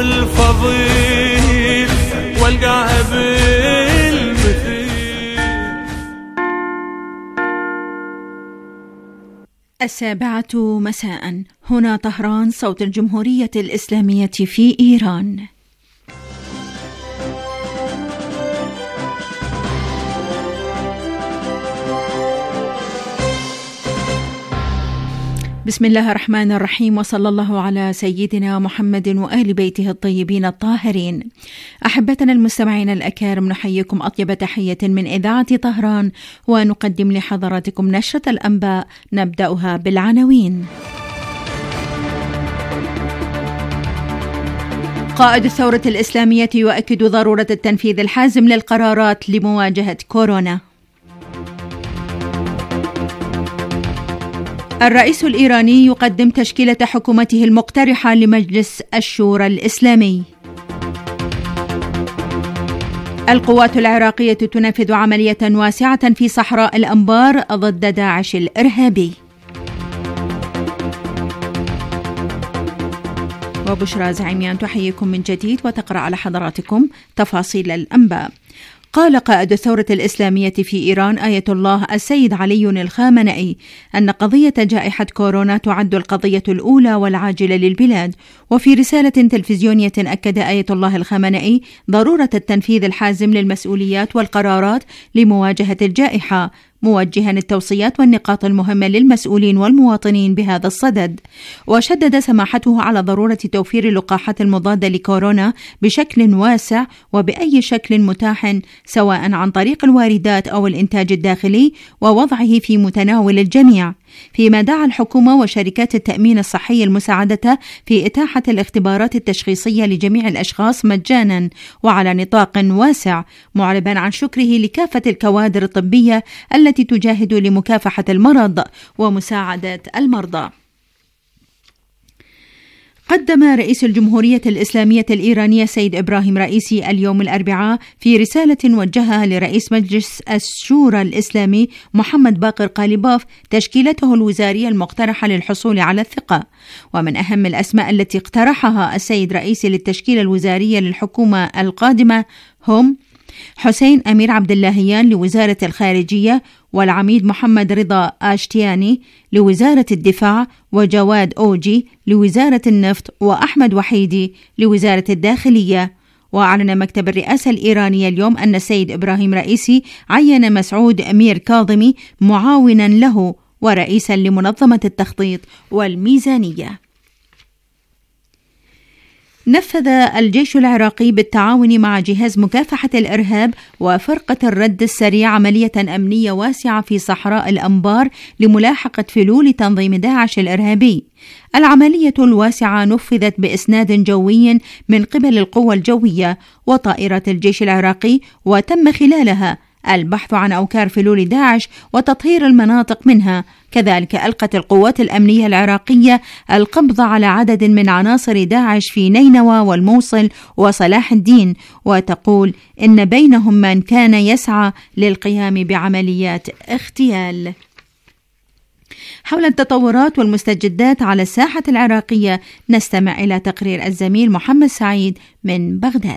الفضيل والقاها بالمثيل. 7:00 مساء، هنا طهران، صوت الجمهورية الإسلامية في إيران. بسم الله الرحمن الرحيم، وصلى الله على سيدنا محمد وآل بيته الطيبين الطاهرين. أحبتنا المستمعين الأكارم، نحييكم أطيب تحية من إذاعة طهران، ونقدم لحضراتكم نشرة الأنباء، نبدأها بالعناوين. قائد الثورة الإسلامية يؤكد ضرورة التنفيذ الحازم للقرارات لمواجهة كورونا. الرئيس الإيراني يقدم تشكيلة حكومته المقترحة لمجلس الشورى الإسلامي. القوات العراقية تنفذ عملية واسعة في صحراء الأنبار ضد داعش الإرهابي. وبشرى زعيميان تحييكم من جديد وتقرأ على حضراتكم تفاصيل الأنباء. قال قائد الثورة الإسلامية في إيران آية الله السيد علي الخامنئي أن قضية جائحة كورونا تعد القضية الأولى والعاجلة للبلاد. وفي رسالة تلفزيونية أكد آية الله الخامنئي ضرورة التنفيذ الحازم للمسؤوليات والقرارات لمواجهة الجائحة، موجها التوصيات والنقاط المهمة للمسؤولين والمواطنين بهذا الصدد. وشدد سماحته على ضرورة توفير اللقاحات المضادة لكورونا بشكل واسع وبأي شكل متاح، سواء عن طريق الواردات أو الإنتاج الداخلي، ووضعه في متناول الجميع. فيما دعا الحكومة وشركات التأمين الصحي المساعدة في إتاحة الاختبارات التشخيصية لجميع الأشخاص مجانا وعلى نطاق واسع، معربا عن شكره لكافة الكوادر الطبية التي تجاهد لمكافحة المرض ومساعدة المرضى. قدم رئيس الجمهورية الإسلامية الإيرانية سيد إبراهيم رئيسي اليوم الأربعاء في رسالة وجهها لرئيس مجلس الشورى الإسلامي محمد باقر قاليباف تشكيلته الوزارية المقترحة للحصول على الثقة. ومن أهم الأسماء التي اقترحها السيد رئيسي للتشكيلة الوزارية للحكومة القادمة هم حسين أمير عبد اللهيان لوزارة الخارجية، والعميد محمد رضا آشتياني لوزارة الدفاع، وجواد أوجي لوزارة النفط، وأحمد وحيدي لوزارة الداخلية. وأعلن مكتب الرئاسة الإيرانية اليوم أن السيد إبراهيم رئيسي عين مسعود أمير كاظمي معاونا له ورئيسا لمنظمة التخطيط والميزانية. نفذ الجيش العراقي بالتعاون مع جهاز مكافحة الإرهاب وفرقة الرد السريع عملية أمنية واسعة في صحراء الأنبار لملاحقة فلول تنظيم داعش الإرهابي. العملية الواسعة نفذت بإسناد جوي من قبل القوى الجوية وطائرات الجيش العراقي، وتم خلالها البحث عن أوكار فلول داعش وتطهير المناطق منها. كذلك ألقت القوات الأمنية العراقية القبض على عدد من عناصر داعش في نينوى والموصل وصلاح الدين، وتقول إن بينهم من كان يسعى للقيام بعمليات اغتيال. حول التطورات والمستجدات على الساحة العراقية نستمع إلى تقرير الزميل محمد سعيد من بغداد.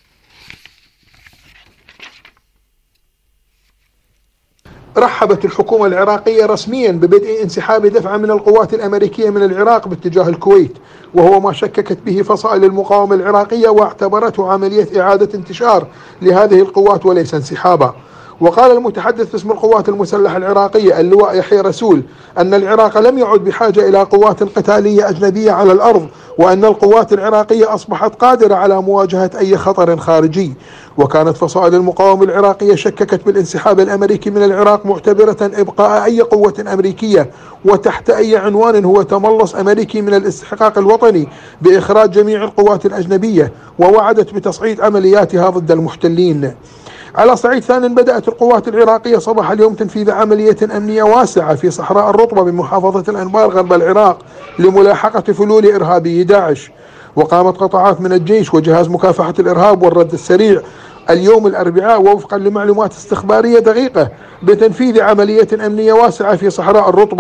رحبت الحكومة العراقية رسميا ببدء انسحاب دفعة من القوات الأمريكية من العراق باتجاه الكويت، وهو ما شككت به فصائل المقاومة العراقية واعتبرته عملية إعادة انتشار لهذه القوات وليس انسحابا. وقال المتحدث باسم القوات المسلحة العراقية اللواء يحيى رسول أن العراق لم يعد بحاجة إلى قوات قتالية أجنبية على الأرض، وأن القوات العراقية أصبحت قادرة على مواجهة أي خطر خارجي. وكانت فصائل المقاومة العراقية شككت بالانسحاب الأمريكي من العراق، معتبرة إبقاء أي قوة أمريكية وتحت أي عنوان هو تملص أمريكي من الاستحقاق الوطني بإخراج جميع القوات الأجنبية، ووعدت بتصعيد عملياتها ضد المحتلين. على صعيد ثاني، بدأت القوات العراقية صباح اليوم تنفيذ عملية أمنية واسعة في صحراء الرطبة بمحافظة الأنبار غرب العراق لملاحقة فلول إرهابي داعش. وقامت قطاعات من الجيش وجهاز مكافحة الإرهاب والرد السريع اليوم الأربعاء ووفقا لمعلومات استخبارية دقيقة بتنفيذ عملية أمنية واسعة في صحراء الرطبة،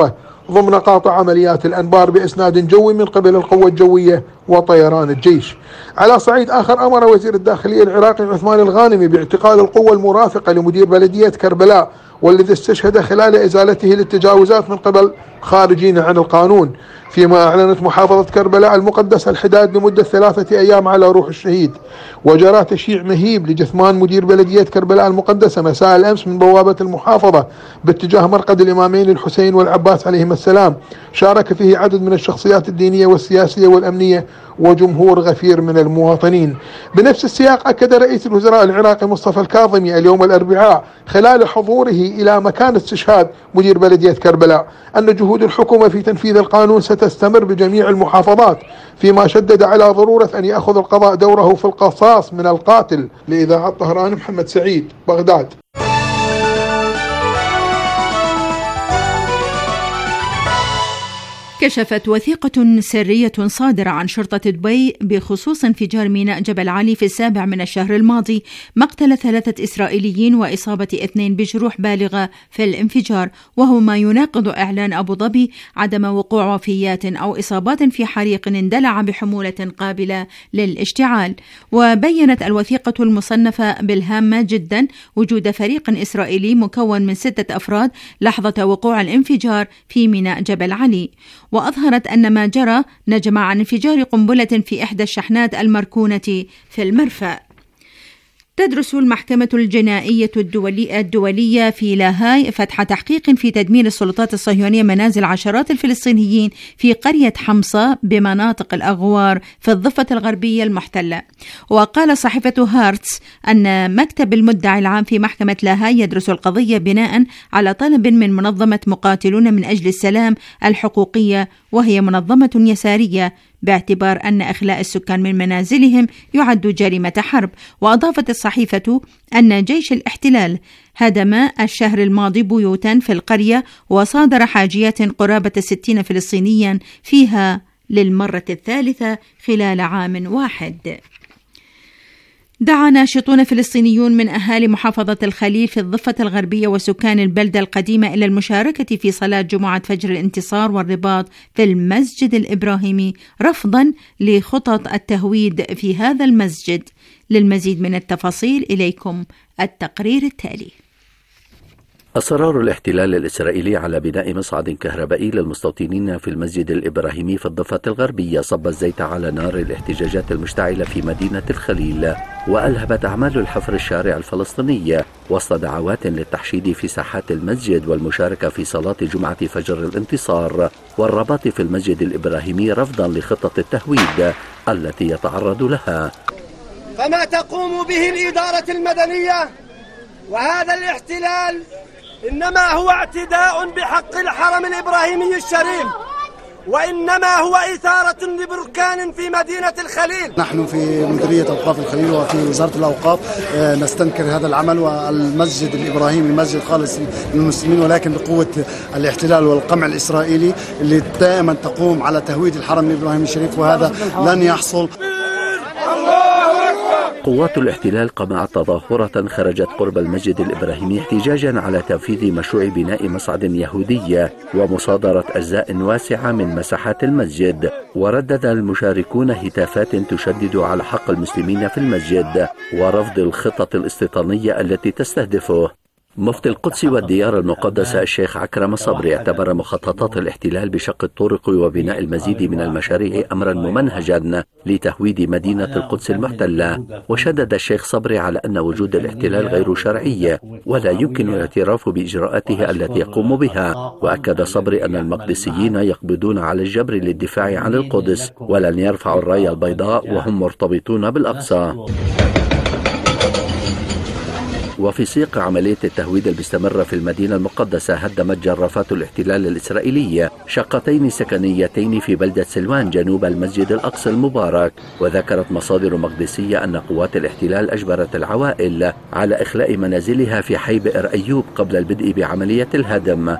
ضمن قاطع عمليات الأنبار بإسناد جوي من قبل القوة الجوية وطيران الجيش. على صعيد آخر، أمر وزير الداخلية العراقي عثمان الغانمي باعتقال القوة المرافقة لمدير بلدية كربلاء، والذي استشهد خلال إزالته للتجاوزات من قبل خارجين عن القانون، فيما أعلنت محافظة كربلاء المقدسة الحداد لمدة 3 أيام على روح الشهيد. وجرى تشييع مهيب لجثمان مدير بلدية كربلاء المقدسة مساء الأمس من بوابة المحافظة باتجاه مرقد الإمامين الحسين والعباس عليهما السلام، شارك فيه عدد من الشخصيات الدينية والسياسية والأمنية وجمهور غفير من المواطنين. بنفس السياق، أكد رئيس الوزراء العراقي مصطفى الكاظمي اليوم الأربعاء خلال حضوره إلى مكان استشهاد مدير بلدية كربلاء أن جهود الحكومة في تنفيذ القانون ستستمر بجميع المحافظات، فيما شدد على ضرورة أن يأخذ القضاء دوره في القصاص من القاتل. لإذاعة طهران، محمد سعيد، بغداد. كشفت وثيقة سرية صادرة عن شرطة دبي بخصوص انفجار ميناء جبل علي في 7 من الشهر الماضي مقتل 3 إسرائيليين وإصابة 2 بجروح بالغة في الانفجار، وهو ما يناقض إعلان أبو ظبي عدم وقوع وفيات أو إصابات في حريق اندلع بحمولة قابلة للاشتعال. وبيّنت الوثيقة المصنفة بالهامة جدا وجود فريق إسرائيلي مكون من 6 أفراد لحظة وقوع الانفجار في ميناء جبل علي، وأظهرت أن ما جرى نجم عن انفجار قنبلة في إحدى الشحنات المركونة في المرفأ. تدرس المحكمة الجنائية الدولية في لاهاي فتح تحقيق في تدمير السلطات الصهيونية منازل عشرات الفلسطينيين في قرية حمصة بمناطق الأغوار في الضفة الغربية المحتلة. وقال صحيفة هارتس أن مكتب المدعي العام في محكمة لاهاي يدرس القضية بناء على طلب من منظمة مقاتلون من أجل السلام الحقوقية، وهي منظمة يسارية، باعتبار أن إخلاء السكان من منازلهم يعد جريمة حرب. وأضافت الصحيفة أن جيش الاحتلال هدم الشهر الماضي بيوتا في القرية وصادر حاجيات قرابة 60 فلسطينيا فيها للمرة الثالثة خلال عام واحد. دعا ناشطون فلسطينيون من أهالي محافظة الخليل في الضفة الغربية وسكان البلدة القديمة إلى المشاركة في صلاة جمعة فجر الانتصار والرباط في المسجد الإبراهيمي رفضا لخطط التهويد في هذا المسجد. للمزيد من التفاصيل إليكم التقرير التالي. أصرار الاحتلال الإسرائيلي على بناء مصعد كهربائي للمستوطنين في المسجد الإبراهيمي في الضفة الغربية صب الزيت على نار الاحتجاجات المشتعلة في مدينة الخليل، وألهبت أعمال الحفر الشارع الفلسطيني وسط دعوات للتحشيد في ساحات المسجد والمشاركة في صلاة جمعة فجر الانتصار والرباط في المسجد الإبراهيمي رفضا لخطة التهويد التي يتعرض لها. فما تقوم به الإدارة المدنية وهذا الاحتلال إنما هو اعتداء بحق الحرم الإبراهيمي الشريف، وإنما هو إثارة لبركان في مدينة الخليل. نحن في مديرية أوقاف الخليل وفي وزارة الأوقاف نستنكر هذا العمل، والمسجد الإبراهيمي مسجد خالص للمسلمين، ولكن بقوة الاحتلال والقمع الإسرائيلي اللي دائما تقوم على تهويد الحرم الإبراهيمي الشريف، وهذا لن يحصل. قوات الاحتلال قمعت تظاهرة خرجت قرب المسجد الإبراهيمي احتجاجا على تنفيذ مشروع بناء مصعد يهودي ومصادرة أجزاء واسعة من مساحات المسجد. وردد المشاركون هتافات تشدد على حق المسلمين في المسجد ورفض الخطط الاستيطانية التي تستهدفه. مفتي القدس والديار المقدسة الشيخ عكرم صبري اعتبر مخططات الاحتلال بشق الطرق وبناء المزيد من المشاريع أمرا ممنهجا لتهويد مدينة القدس المحتلة. وشدد الشيخ صبري على أن وجود الاحتلال غير شرعي ولا يمكن الاعتراف بإجراءاته التي يقوم بها. وأكد صبري أن المقدسيين يقبضون على الجبر للدفاع عن القدس ولن يرفعوا الراية البيضاء وهم مرتبطون بالأقصى. وفي سياق عملية التهويد المستمرة في المدينة المقدسة، هدمت جرافات الاحتلال الإسرائيلية شقتين سكنيتين في بلدة سلوان جنوب المسجد الأقصى المبارك. وذكرت مصادر مقدسية أن قوات الاحتلال أجبرت العوائل على إخلاء منازلها في حي بئر أيوب قبل البدء بعملية الهدم.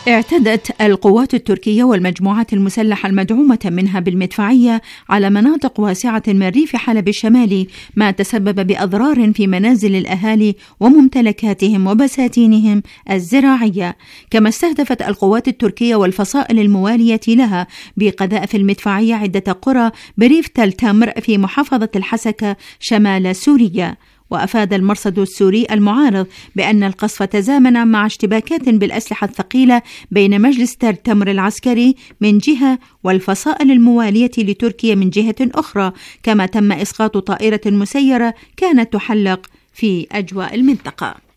اعتدت القوات التركية والمجموعات المسلحة المدعومة منها بالمدفعية على مناطق واسعة من ريف حلب الشمالي، ما تسبب بأضرار في منازل الأهالي وممتلكاتهم وبساتينهم الزراعية. كما استهدفت القوات التركية والفصائل الموالية لها بقذائف المدفعية عدة قرى بريف تل تمر في محافظة الحسكة شمال سوريا. وأفاد المرصد السوري المعارض بأن القصف تزامن مع اشتباكات بالأسلحة الثقيلة بين مجلس تل تمر العسكري من جهة والفصائل الموالية لتركيا من جهة أخرى، كما تم إسقاط طائرة مسيرة كانت تحلق في أجواء المنطقة.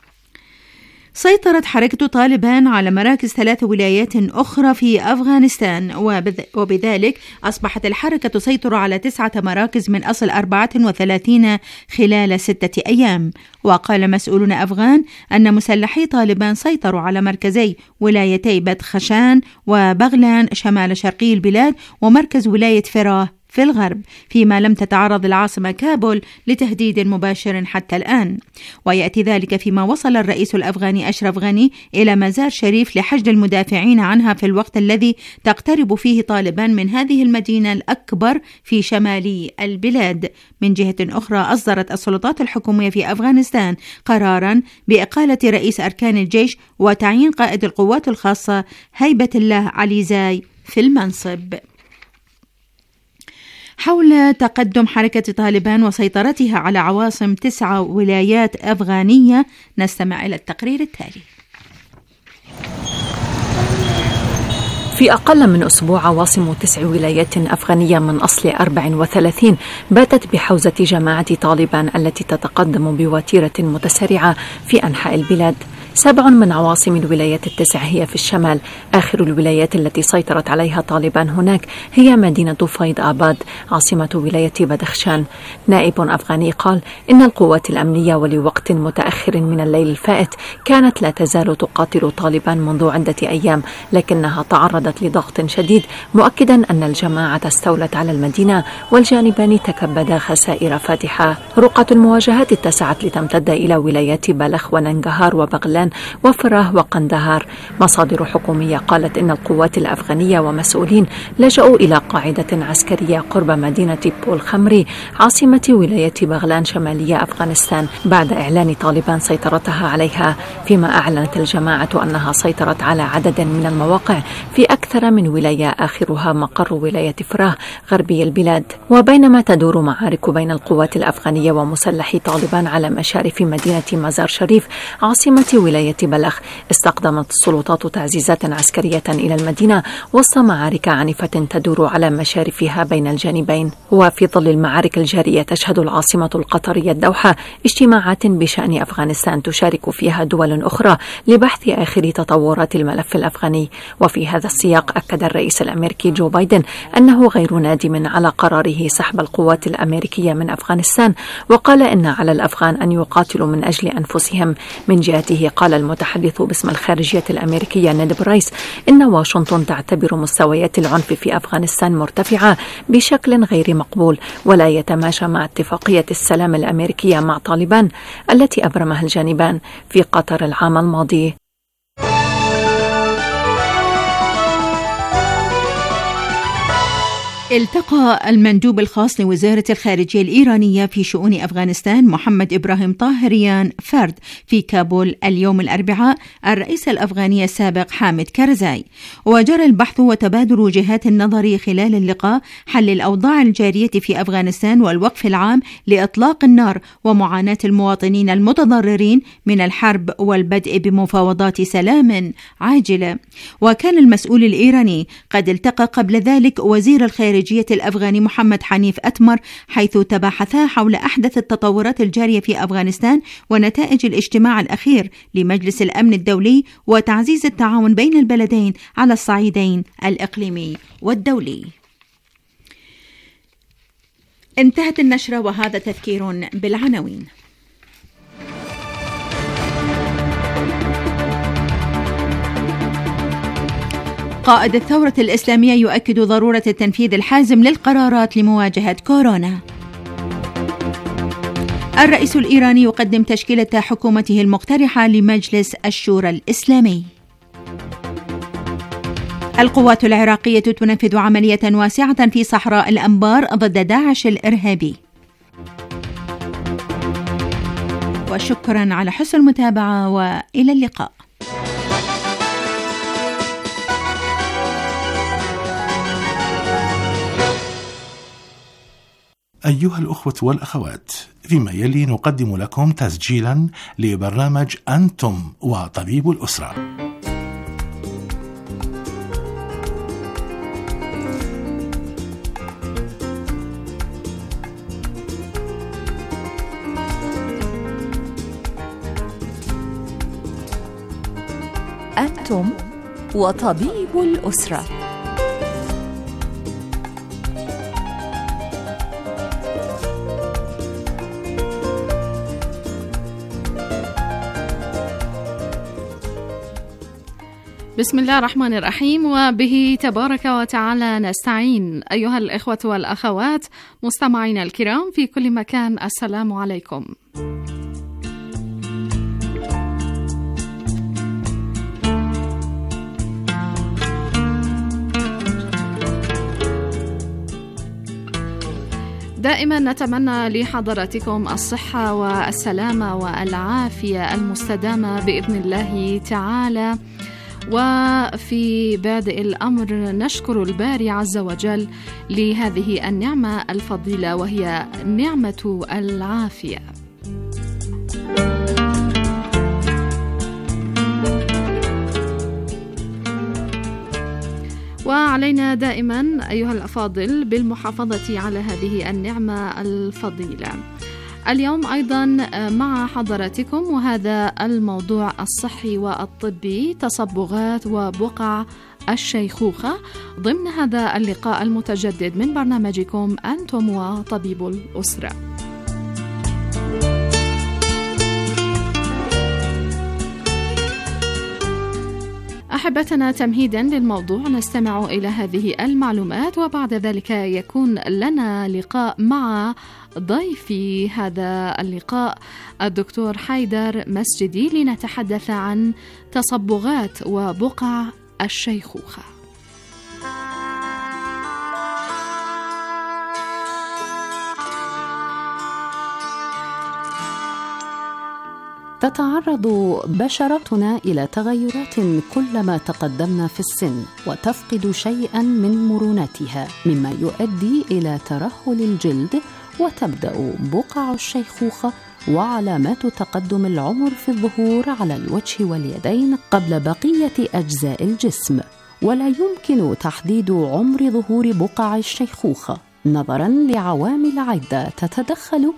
سيطرت حركة طالبان على مراكز 3 ولايات أخرى في أفغانستان، وبذلك أصبحت الحركة تسيطر على 9 مراكز من أصل 34 خلال 6 أيام. وقال مسؤولون أفغان أن مسلحي طالبان سيطروا على مركزي ولايتي بدخشان وبغلان شمال شرقي البلاد ومركز ولاية فراه في الغرب، فيما لم تتعرض العاصمة كابول لتهديد مباشر حتى الآن. ويأتي ذلك فيما وصل الرئيس الأفغاني أشرف غني إلى مزار شريف لحشد المدافعين عنها في الوقت الذي تقترب فيه طالبان من هذه المدينة الأكبر في شمال البلاد. من جهة أخرى، أصدرت السلطات الحكومية في أفغانستان قراراً بإقالة رئيس أركان الجيش وتعيين قائد القوات الخاصة هيبة الله عليزاي في المنصب. حول تقدم حركة طالبان وسيطرتها على عواصم 9 ولايات أفغانية، نستمع إلى التقرير التالي. في أقل من أسبوع عواصم 9 ولايات أفغانية من أصل 34 باتت بحوزة جماعة طالبان التي تتقدم بوتيرة متسارعة في أنحاء البلاد. 7 من عواصم الولايات 9 هي في الشمال. آخر الولايات التي سيطرت عليها طالبان هناك هي مدينة فيض آباد عاصمة ولاية بدخشان. نائب أفغاني قال إن القوات الأمنية ولوقت متأخر من الليل الفائت كانت لا تزال تقاتل طالبان منذ عدة أيام، لكنها تعرضت لضغط شديد، مؤكدا أن الجماعة استولت على المدينة والجانبان تكبدا خسائر فادحة. رقعة المواجهات اتسعت لتمتد إلى ولايات بلخ وننجهار وبغلان وفراه وقندهار. مصادر حكومية قالت إن القوات الأفغانية ومسؤولين لجأوا إلى قاعدة عسكرية قرب مدينة بول خمري عاصمة ولاية بغلان شمالية أفغانستان بعد إعلان طالبان سيطرتها عليها، فيما أعلنت الجماعة أنها سيطرت على عدد من المواقع في أكثر من ولاية آخرها مقر ولاية فراه غربي البلاد. وبينما تدور معارك بين القوات الأفغانية ومسلحي طالبان على مشارف مدينة مزار شريف عاصمة ولاية بلخ، استخدمت السلطات تعزيزات عسكرية إلى المدينة وسط معارك عنيفة تدور على مشارفها بين الجانبين. وفي ظل المعارك الجارية تشهد العاصمة القطرية الدوحة اجتماعات بشأن أفغانستان تشارك فيها دول أخرى لبحث آخر تطورات الملف الأفغاني. وفي هذا السياق أكد الرئيس الأمريكي جو بايدن أنه غير نادم على قراره سحب القوات الأمريكية من أفغانستان، وقال إن على الأفغان أن يقاتلوا من أجل أنفسهم. من جهته قال المتحدث باسم الخارجية الأمريكية نيد برايس إن واشنطن تعتبر مستويات العنف في أفغانستان مرتفعة بشكل غير مقبول ولا يتماشى مع اتفاقية السلام الأمريكية مع طالبان التي أبرمها الجانبان في قطر العام الماضي. التقى المندوب الخاص لوزارة الخارجية الإيرانية في شؤون أفغانستان محمد إبراهيم طاهريان فرد في كابول اليوم الأربعاء الرئيس الأفغاني السابق حامد كارزاي، وجرى البحث وتبادل وجهات النظر خلال اللقاء حل الأوضاع الجارية في أفغانستان والوقف العام لإطلاق النار ومعاناة المواطنين المتضررين من الحرب والبدء بمفاوضات سلام عاجلة. وكان المسؤول الإيراني قد التقى قبل ذلك وزير الخارجية الأفغاني محمد حنيف أتمر، حيث تباحثا حول أحدث التطورات الجارية في أفغانستان ونتائج الاجتماع الأخير لمجلس الأمن الدولي وتعزيز التعاون بين البلدين على الصعيدين الإقليمي والدولي. انتهت النشرة وهذا تذكير بالعناوين. قائد الثورة الإسلامية يؤكد ضرورة التنفيذ الحازم للقرارات لمواجهة كورونا. الرئيس الإيراني يقدم تشكيلة حكومته المقترحة لمجلس الشورى الإسلامي. القوات العراقية تنفذ عملية واسعة في صحراء الأنبار ضد داعش الإرهابي. وشكرا على حسن المتابعة وإلى اللقاء. أيها الأخوة والأخوات، فيما يلي نقدم لكم تسجيلا لبرنامج أنتم وطبيب الأسرة. أنتم وطبيب الأسرة. بسم الله الرحمن الرحيم، وبه تبارك وتعالى نستعين. أيها الإخوة والأخوات مستمعينا الكرام في كل مكان، السلام عليكم. دائما نتمنى لحضراتكم الصحة والسلامة والعافية المستدامة بإذن الله تعالى. وفي بادئ الأمر نشكر الباري عز وجل لهذه النعمة الفضيلة وهي نعمة العافية. وعلينا دائما أيها الأفاضل بالمحافظة على هذه النعمة الفضيلة. اليوم أيضا مع حضراتكم وهذا الموضوع الصحي والطبي، تصبغات وبقع الشيخوخة، ضمن هذا اللقاء المتجدد من برنامجكم أنتم وطبيب الأسرة. أحبتنا، تمهيدا للموضوع نستمع إلى هذه المعلومات، وبعد ذلك يكون لنا لقاء مع ضيفي هذا اللقاء الدكتور حيدر مسجدي لنتحدث عن تصبغات وبقع الشيخوخة. تتعرض بشرتنا إلى تغيرات كلما تقدمنا في السن، وتفقد شيئا من مرونتها، مما يؤدي إلى ترهل الجلد، وتبدأ بقع الشيخوخة وعلامات تقدم العمر في الظهور على الوجه واليدين قبل بقية أجزاء الجسم. ولا يمكن تحديد عمر ظهور بقع الشيخوخة نظراً لعوامل عدة تتدخل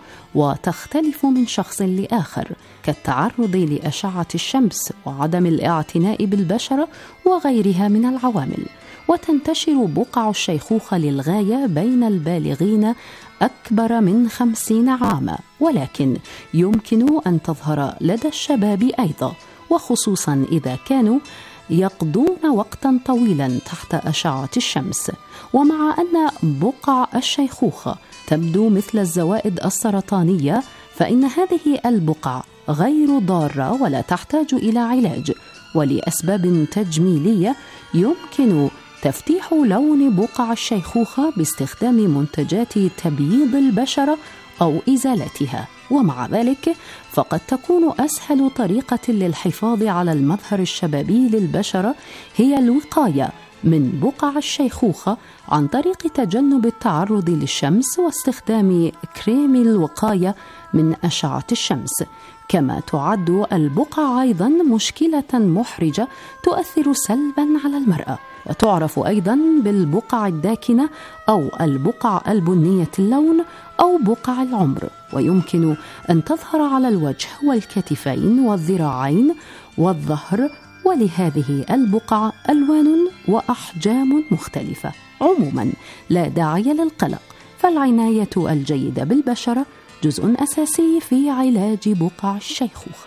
وتختلف من شخص لآخر، كالتعرض لأشعة الشمس وعدم الاعتناء بالبشرة وغيرها من العوامل. وتنتشر بقع الشيخوخة للغاية بين البالغين أكبر من 50 عاما، ولكن يمكن أن تظهر لدى الشباب أيضا، وخصوصا إذا كانوا يقضون وقتا طويلا تحت أشعة الشمس. ومع أن بقع الشيخوخة تبدو مثل الزوائد السرطانية، فإن هذه البقع غير ضارة ولا تحتاج إلى علاج، ولأسباب تجميلية يمكن تفتيح لون بقع الشيخوخة باستخدام منتجات تبييض البشرة أو إزالتها. ومع ذلك فقد تكون أسهل طريقة للحفاظ على المظهر الشبابي للبشرة هي الوقاية من بقع الشيخوخة عن طريق تجنب التعرض للشمس واستخدام كريم الوقاية من أشعة الشمس. كما تعد البقع أيضا مشكلة محرجة تؤثر سلبا على المرأة، وتعرف أيضا بالبقع الداكنة أو البقع البنية اللون أو بقع العمر، ويمكن أن تظهر على الوجه والكتفين والذراعين والظهر. ولهذه البقع ألوان وأحجام مختلفة. عموما لا داعي للقلق، فالعناية الجيدة بالبشرة جزء أساسي في علاج بقع الشيخوخة.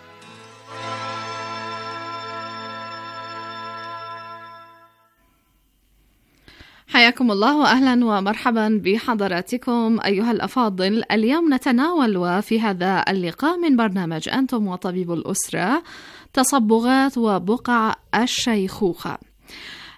حياكم الله وأهلا ومرحبا بحضراتكم أيها الأفاضل. اليوم نتناول وفي هذا اللقاء من برنامج أنتم وطبيب الأسرة تصبغات وبقع الشيخوخة.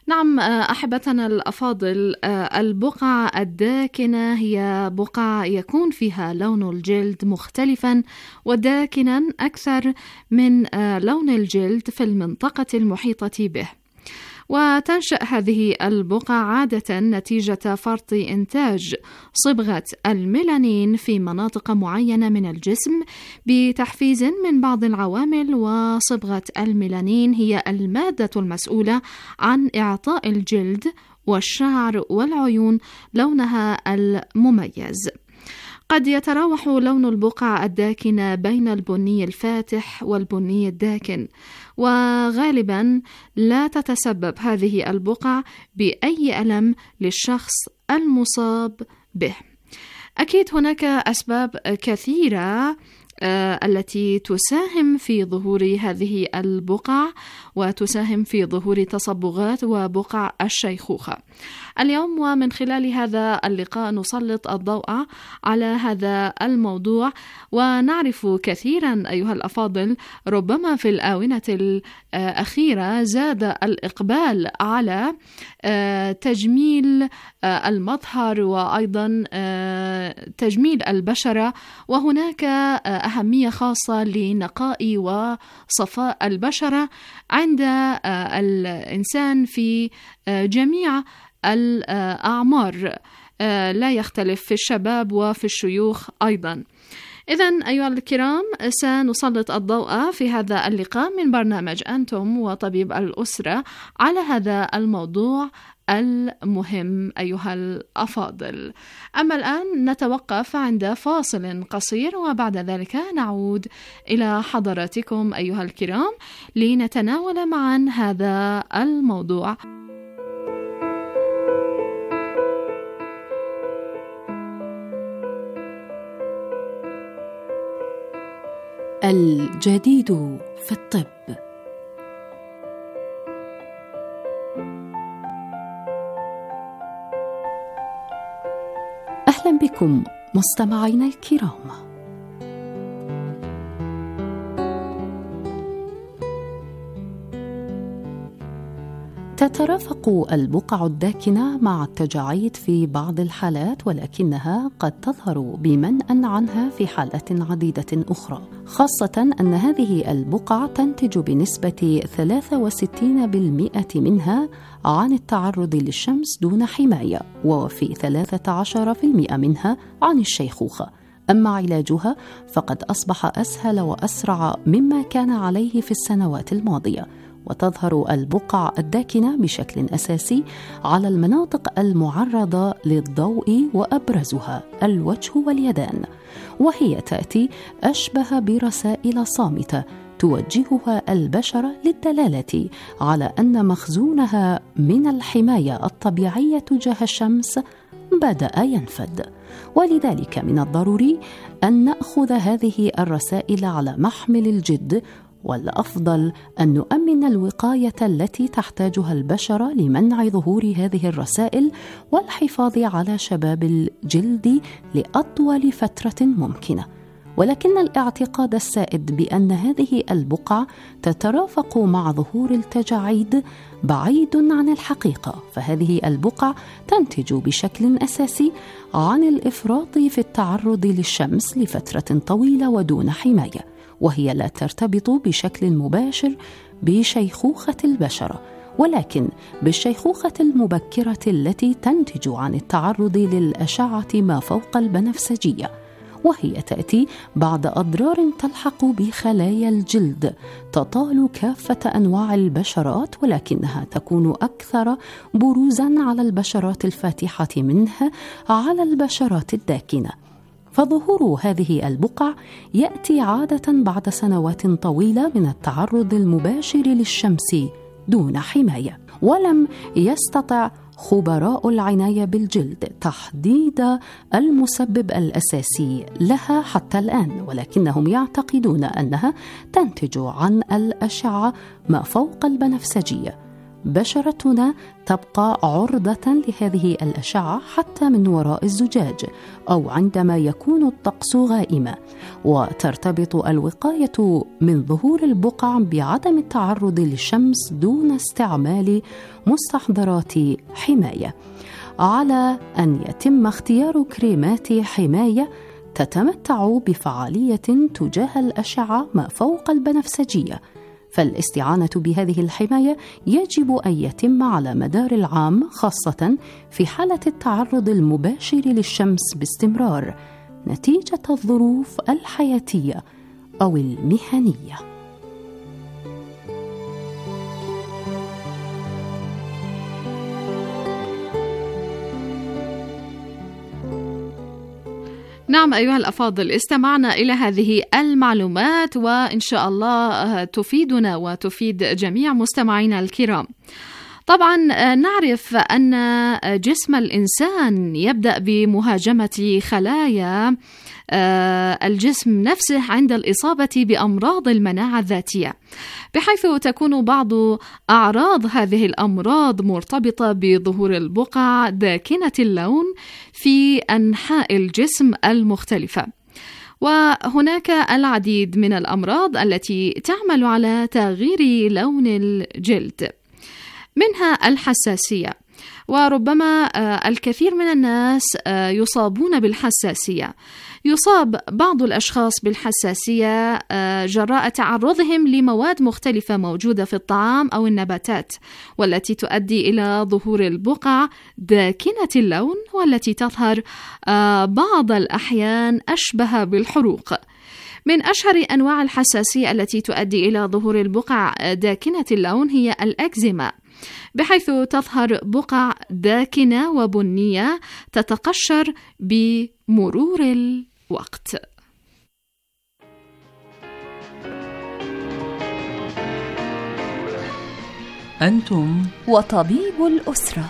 نعم أحبتنا الأفاضل، البقع الداكنة هي بقع يكون فيها لون الجلد مختلفا وداكنا أكثر من لون الجلد في المنطقة المحيطة به، وتنشأ هذه البقع عادة نتيجة فرط إنتاج صبغة الميلانين في مناطق معينة من الجسم بتحفيز من بعض العوامل، وصبغة الميلانين هي المادة المسؤولة عن إعطاء الجلد والشعر والعيون لونها المميز. قد يتراوح لون البقع الداكنة بين البني الفاتح والبني الداكن، وغالبا لا تتسبب هذه البقع بأي ألم للشخص المصاب به. أكيد هناك أسباب كثيرة التي تساهم في ظهور هذه البقع وتساهم في ظهور تصبغات وبقع الشيخوخة. اليوم ومن خلال هذا اللقاء نسلط الضوء على هذا الموضوع ونعرف كثيرا أيها الأفاضل. ربما في الآونة الأخيرة زاد الإقبال على تجميل المظهر وأيضا تجميل البشرة، وهناك أهمية خاصة لنقاء وصفاء البشرة عند الإنسان في جميع الأعمار، لا يختلف في الشباب وفي الشيوخ أيضا. إذن أيها الكرام، سنسلط الضوء في هذا اللقاء من برنامج أنتم وطبيب الأسرة على هذا الموضوع المهم أيها الأفاضل. أما الآن نتوقف عند فاصل قصير، وبعد ذلك نعود إلى حضراتكم أيها الكرام لنتناول معا هذا الموضوع. الجديد في الطب. أهلا بكم مستمعينا الكرام. تترافق البقع الداكنة مع التجاعيد في بعض الحالات، ولكنها قد تظهر بمنأى عنها في حالات عديدة أخرى، خاصة أن هذه البقع تنتج بنسبة 63% منها عن التعرض للشمس دون حماية، وفي 13% منها عن الشيخوخة. أما علاجها فقد أصبح أسهل وأسرع مما كان عليه في السنوات الماضية، وتظهر البقع الداكنة بشكل أساسي على المناطق المعرضة للضوء، وأبرزها الوجه واليدان، وهي تأتي أشبه برسائل صامتة توجهها البشرة للدلالة على أن مخزونها من الحماية الطبيعية تجاه الشمس بدأ ينفد. ولذلك من الضروري أن نأخذ هذه الرسائل على محمل الجد، والأفضل أن نؤمن الوقاية التي تحتاجها البشرة لمنع ظهور هذه الرسائل والحفاظ على شباب الجلد لأطول فترة ممكنة. ولكن الاعتقاد السائد بأن هذه البقع تترافق مع ظهور التجاعيد بعيد عن الحقيقة، فهذه البقع تنتج بشكل أساسي عن الإفراط في التعرض للشمس لفترة طويلة ودون حماية، وهي لا ترتبط بشكل مباشر بشيخوخة البشرة، ولكن بالشيخوخة المبكرة التي تنتج عن التعرض للأشعة ما فوق البنفسجية، وهي تأتي بعد أضرار تلحق بخلايا الجلد تطال كافة أنواع البشرات، ولكنها تكون أكثر بروزاً على البشرات الفاتحة منها على البشرات الداكنة. فظهور هذه البقع يأتي عادة بعد سنوات طويلة من التعرض المباشر للشمس دون حماية، ولم يستطع خبراء العناية بالجلد تحديد المسبب الأساسي لها حتى الآن، ولكنهم يعتقدون أنها تنتج عن الأشعة ما فوق البنفسجية، بشرتنا تبقى عرضة لهذه الأشعة حتى من وراء الزجاج أو عندما يكون الطقس غائما، وترتبط الوقاية من ظهور البقع بعدم التعرض للشمس دون استعمال مستحضرات حماية. على أن يتم اختيار كريمات حماية تتمتع بفعالية تجاه الأشعة ما فوق البنفسجية، فالاستعانة بهذه الحماية يجب أن يتم على مدار العام، خاصة في حالة التعرض المباشر للشمس باستمرار نتيجة الظروف الحياتية أو المهنية. نعم أيها الأفاضل، استمعنا إلى هذه المعلومات وإن شاء الله تفيدنا وتفيد جميع مستمعينا الكرام. طبعا نعرف أن جسم الإنسان يبدأ بمهاجمة خلايا الجسم نفسه عند الإصابة بأمراض المناعة الذاتية، بحيث تكون بعض أعراض هذه الأمراض مرتبطة بظهور البقع داكنة اللون في أنحاء الجسم المختلفة. وهناك العديد من الأمراض التي تعمل على تغيير لون الجلد، منها الحساسية، وربما الكثير من الناس يصابون بالحساسية. يصاب بعض الأشخاص بالحساسية جراء تعرضهم لمواد مختلفة موجودة في الطعام أو النباتات، والتي تؤدي إلى ظهور البقع داكنة اللون، والتي تظهر بعض الأحيان أشبه بالحروق. من أشهر أنواع الحساسية التي تؤدي إلى ظهور البقع داكنة اللون هي الأكزيما، بحيث تظهر بقع داكنة وبنية تتقشر بمرور الوقت. أنتم وطبيب الأسرة.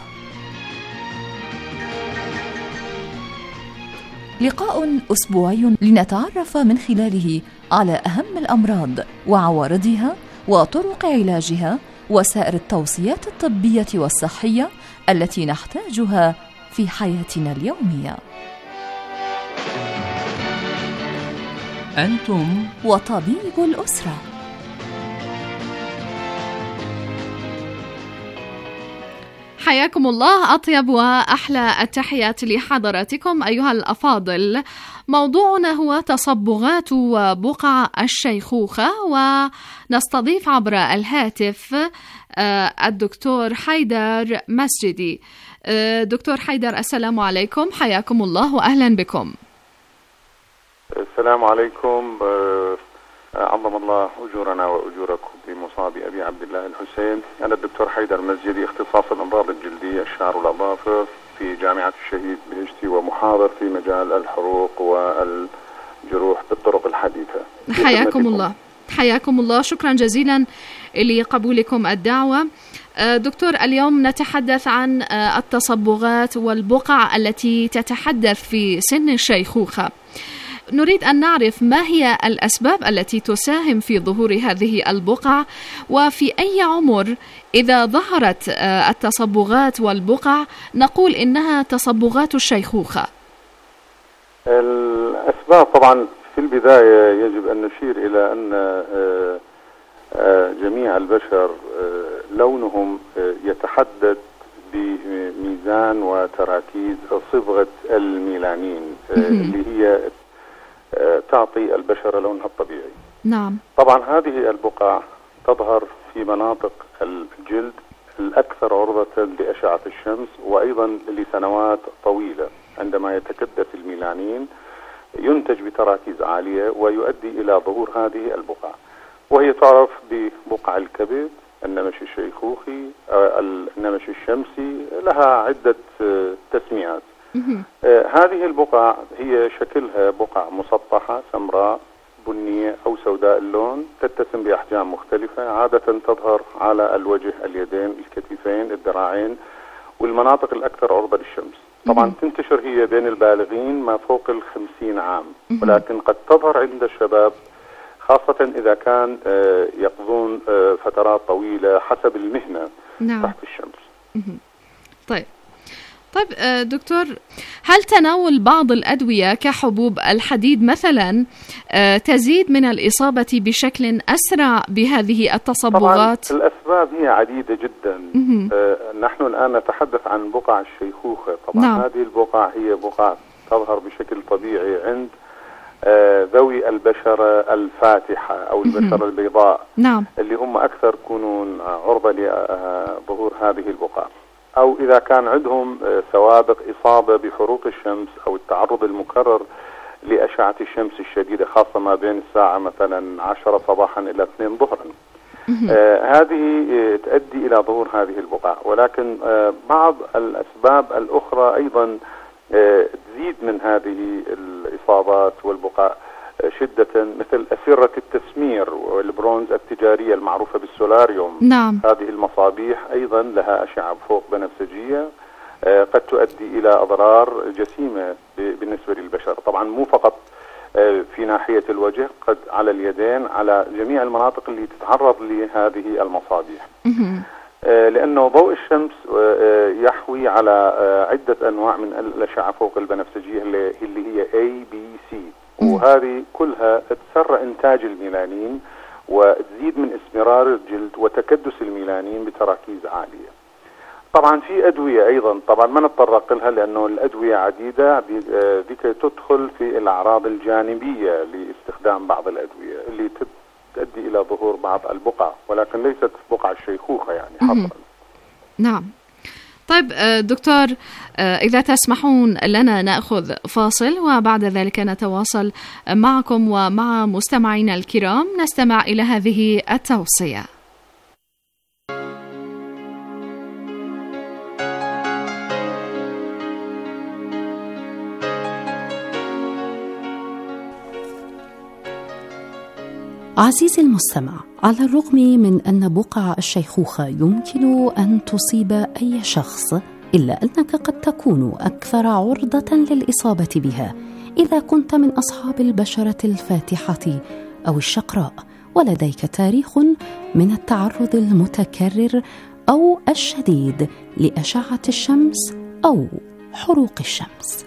لقاء أسبوعي لنتعرف من خلاله على أهم الأمراض وعوارضها وطرق علاجها وسائر التوصيات الطبية والصحية التي نحتاجها في حياتنا اليومية. أنتم وطبيب الأسرة. حياكم الله، أطيب وأحلى التحيات لحضراتكم أيها الأفاضل. موضوعنا هو تصبغات وبقع الشيخوخة، ونستضيف عبر الهاتف الدكتور حيدر مسجدي. دكتور حيدر، السلام عليكم، حياكم الله وأهلا بكم. السلام عليكم، عظم الله أجورنا وأجوركم بمصاب أبي عبد الله الحسين. أنا الدكتور حيدر مسجدي، اختصاص الأمراض الجلدية الشعر والأظافر في جامعة الشهيد بهجتي، ومحاضر في مجال الحروق والجروح بالطرق الحديثة. حياكم الله. حياكم الله، شكرا جزيلا لقبولكم الدعوة. دكتور، اليوم نتحدث عن التصبغات والبقع التي تتحدث في سن الشيخوخة. نريد أن نعرف ما هي الأسباب التي تساهم في ظهور هذه البقع، وفي أي عمر إذا ظهرت التصبغات والبقع نقول إنها تصبغات الشيخوخة. الأسباب طبعا في البداية يجب أن نشير إلى أن جميع البشر لونهم يتحدد بميزان وتراكيز صبغة الميلانين اللي هي تعطي البشرة لونها الطبيعي. نعم. طبعا هذه البقع تظهر في مناطق الجلد الأكثر عرضة لأشعة الشمس، وأيضا لسنوات طويلة. عندما يتكدس الميلانين ينتج بتراكيز عالية ويؤدي إلى ظهور هذه البقع، وهي تعرف ببقع الكبد، النمش الشيخوخي، النمش الشمسي، لها عدة تسميات. هذه البقع هي شكلها بقع مسطحة سمراء بنية أو سوداء اللون، تتسم بأحجام مختلفة، عادة تظهر على الوجه، اليدين، الكتفين، الذراعين، والمناطق الأكثر عرضة للشمس. طبعا تنتشر هي بين البالغين ما فوق 50 عام، ولكن قد تظهر عند الشباب، خاصة إذا كان يقضون فترات طويلة حسب المهنة. تحت الشمس. طيب دكتور، هل تناول بعض الأدوية كحبوب الحديد مثلا تزيد من الإصابة بشكل أسرع بهذه التصبغات؟ طبعا الأسباب هي عديدة جدا. نحن الآن نتحدث عن بقع الشيخوخة. طبعا نعم. هذه البقع هي بقع تظهر بشكل طبيعي عند ذوي البشرة الفاتحة أو البشرة البيضاء، نعم. اللي هم أكثر يكونون عرضة لظهور هذه البقع، أو إذا كان عندهم سوابق إصابة بحروق الشمس أو التعرض المكرر لأشعة الشمس الشديدة، خاصة ما بين الساعة مثلا 10 صباحا إلى 2 ظهرا. هذه تؤدي إلى ظهور هذه البقع. ولكن بعض الأسباب الأخرى أيضا تزيد من هذه الإصابات والبقع شدة، مثل أسرة التسمير والبرونز التجارية المعروفة بالسولاريوم. نعم. هذه المصابيح أيضا لها أشعة فوق بنفسجية قد تؤدي إلى أضرار جسيمة بالنسبة للبشر. طبعا مو فقط في ناحية الوجه، قد على اليدين، على جميع المناطق اللي تتعرض لهذه المصابيح. لأنه ضوء الشمس يحوي على عدة أنواع من الأشعة فوق البنفسجية اللي هي A, B, C، وهذه كلها تسرع إنتاج الميلانين وتزيد من اسمرار الجلد وتكدس الميلانين بتراكيز عالية. طبعا في أدوية أيضا، طبعا ما نتطرق لها لأنه الأدوية عديدة، ذيك تدخل في الأعراض الجانبية لاستخدام بعض الأدوية اللي تؤدي إلى ظهور بعض البقع، ولكن ليست بقع الشيخوخة يعني حصرا. نعم. طيب دكتور، إذا تسمحون لنا نأخذ فاصل وبعد ذلك نتواصل معكم ومع مستمعينا الكرام، نستمع إلى هذه التوصية. عزيزي المستمع، على الرغم من أن بقع الشيخوخة يمكن أن تصيب أي شخص، إلا أنك قد تكون أكثر عرضة للإصابة بها إذا كنت من أصحاب البشرة الفاتحة أو الشقراء، ولديك تاريخ من التعرض المتكرر أو الشديد لأشعة الشمس أو حروق الشمس.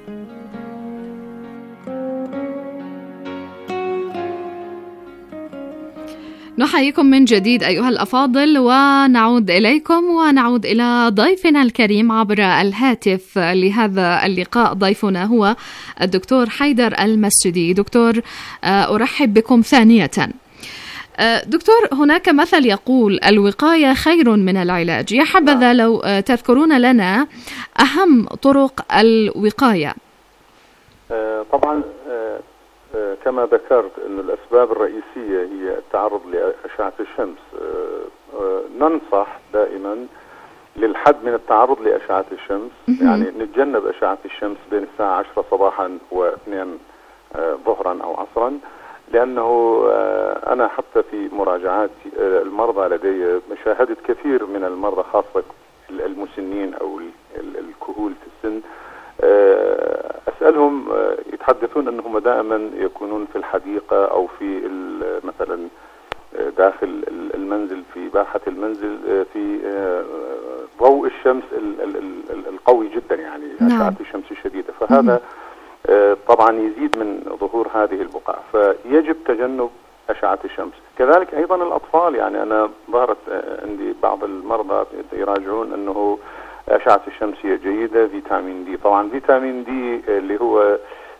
نحييكم من جديد أيها الأفاضل، ونعود إليكم ونعود إلى ضيفنا الكريم عبر الهاتف لهذا اللقاء. ضيفنا هو الدكتور حيدر المسجدي. دكتور، أرحب بكم ثانية. دكتور، هناك مثل يقول الوقاية خير من العلاج. يا حبذا لو تذكرون لنا أهم طرق الوقاية. طبعا كما ذكرت أن الأسباب الرئيسية هي التعرض لأشعة الشمس. ننصح دائما للحد من التعرض لأشعة الشمس، يعني نتجنب أشعة الشمس بين الساعة 10 صباحا و2 ظهرا أو عصرا، لأنه أنا حتى في مراجعات المرضى لدي شاهدت كثير من المرضى خاصة المسنين أو الكهول في السن، أسألهم يتحدثون أنهم دائما يكونون في الحديقة أو في مثلا داخل المنزل، في باحة المنزل، في ضوء الشمس القوي جدا، يعني أشعة الشمس الشديدة، فهذا طبعا يزيد من ظهور هذه البقع، فيجب تجنب أشعة الشمس. كذلك أيضا الأطفال، يعني أنا ظهرت عندي بعض المرضى يراجعون أنه أشعة الشمس هي جيدة. فيتامين دي، طبعا فيتامين دي اللي هو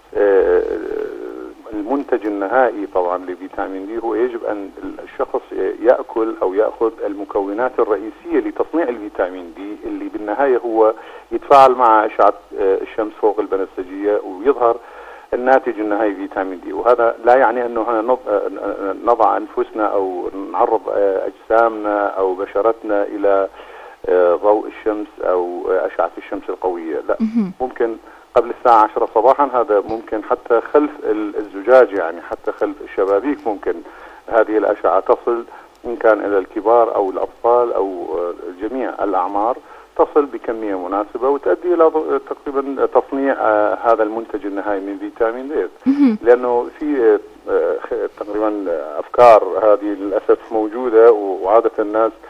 المنتج النهائي طبعا لفيتامين دي، هو يجب أن الشخص يأكل أو يأخذ المكونات الرئيسية لتصنيع الفيتامين دي، اللي بالنهاية هو يتفاعل مع أشعة الشمس فوق البنفسجية ويظهر الناتج النهائي فيتامين دي. وهذا لا يعني أنه نضع أنفسنا أو نعرض أجسامنا أو بشرتنا إلى ضوء الشمس أو أشعة الشمس القوية، لا، ممكن قبل الساعة 10 صباحا، هذا ممكن حتى خلف الزجاج، يعني حتى خلف الشبابيك ممكن هذه الأشعة تصل، إن كان إلى الكبار أو الأطفال أو جميع الأعمار، تصل بكمية مناسبة وتؤدي إلى تقريبا تصنيع هذا المنتج النهائي من فيتامين دي. لأنه في تقريبا أفكار هذه للأسف موجودة، وعادة الناس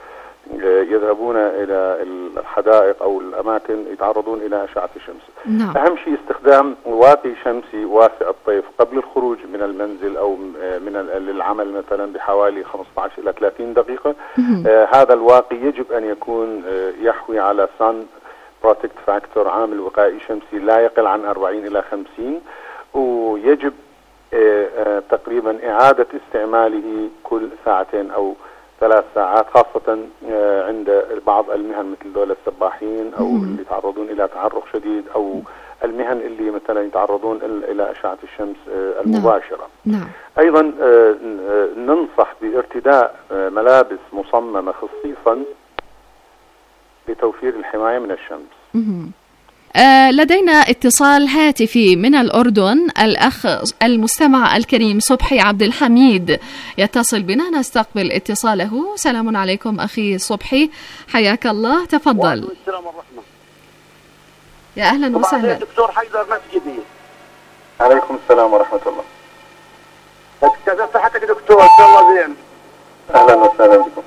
يذهبون إلى الحدائق أو الأماكن يتعرضون إلى أشعة الشمس. نعم. أهم شيء استخدام واقي شمسي واسع الطيف قبل الخروج من المنزل أو للعمل مثلا بحوالي 15 إلى 30 دقيقة. هذا الواقي يجب أن يكون يحوي على Sun Protect Factor، عامل وقائي شمسي لا يقل عن 40 إلى 50، ويجب تقريبا إعادة استعماله كل ساعتين أو 3 ساعات، خاصة عند بعض المهن مثل دول السباحين أو اللي يتعرضون إلى تعرق شديد، أو المهن اللي مثلا يتعرضون إلى أشعة الشمس المباشرة. نعم. أيضا ننصح بارتداء ملابس مصممة خصيصا لتوفير الحماية من الشمس. لدينا اتصال هاتفي من الأردن، الأخ المستمع الكريم صبحي عبد الحميد يتصل بنا، نستقبل اتصاله. سلام عليكم أخي صبحي، حياك الله، تفضل. وعليكم السلام والرحمة. يا أهلا وسهلا. دكتور حيدر مسجدي. عليكم السلام ورحمة الله. كيف صحتك دكتور؟ إن شاء الله زين. أهلا وسهلا بكم.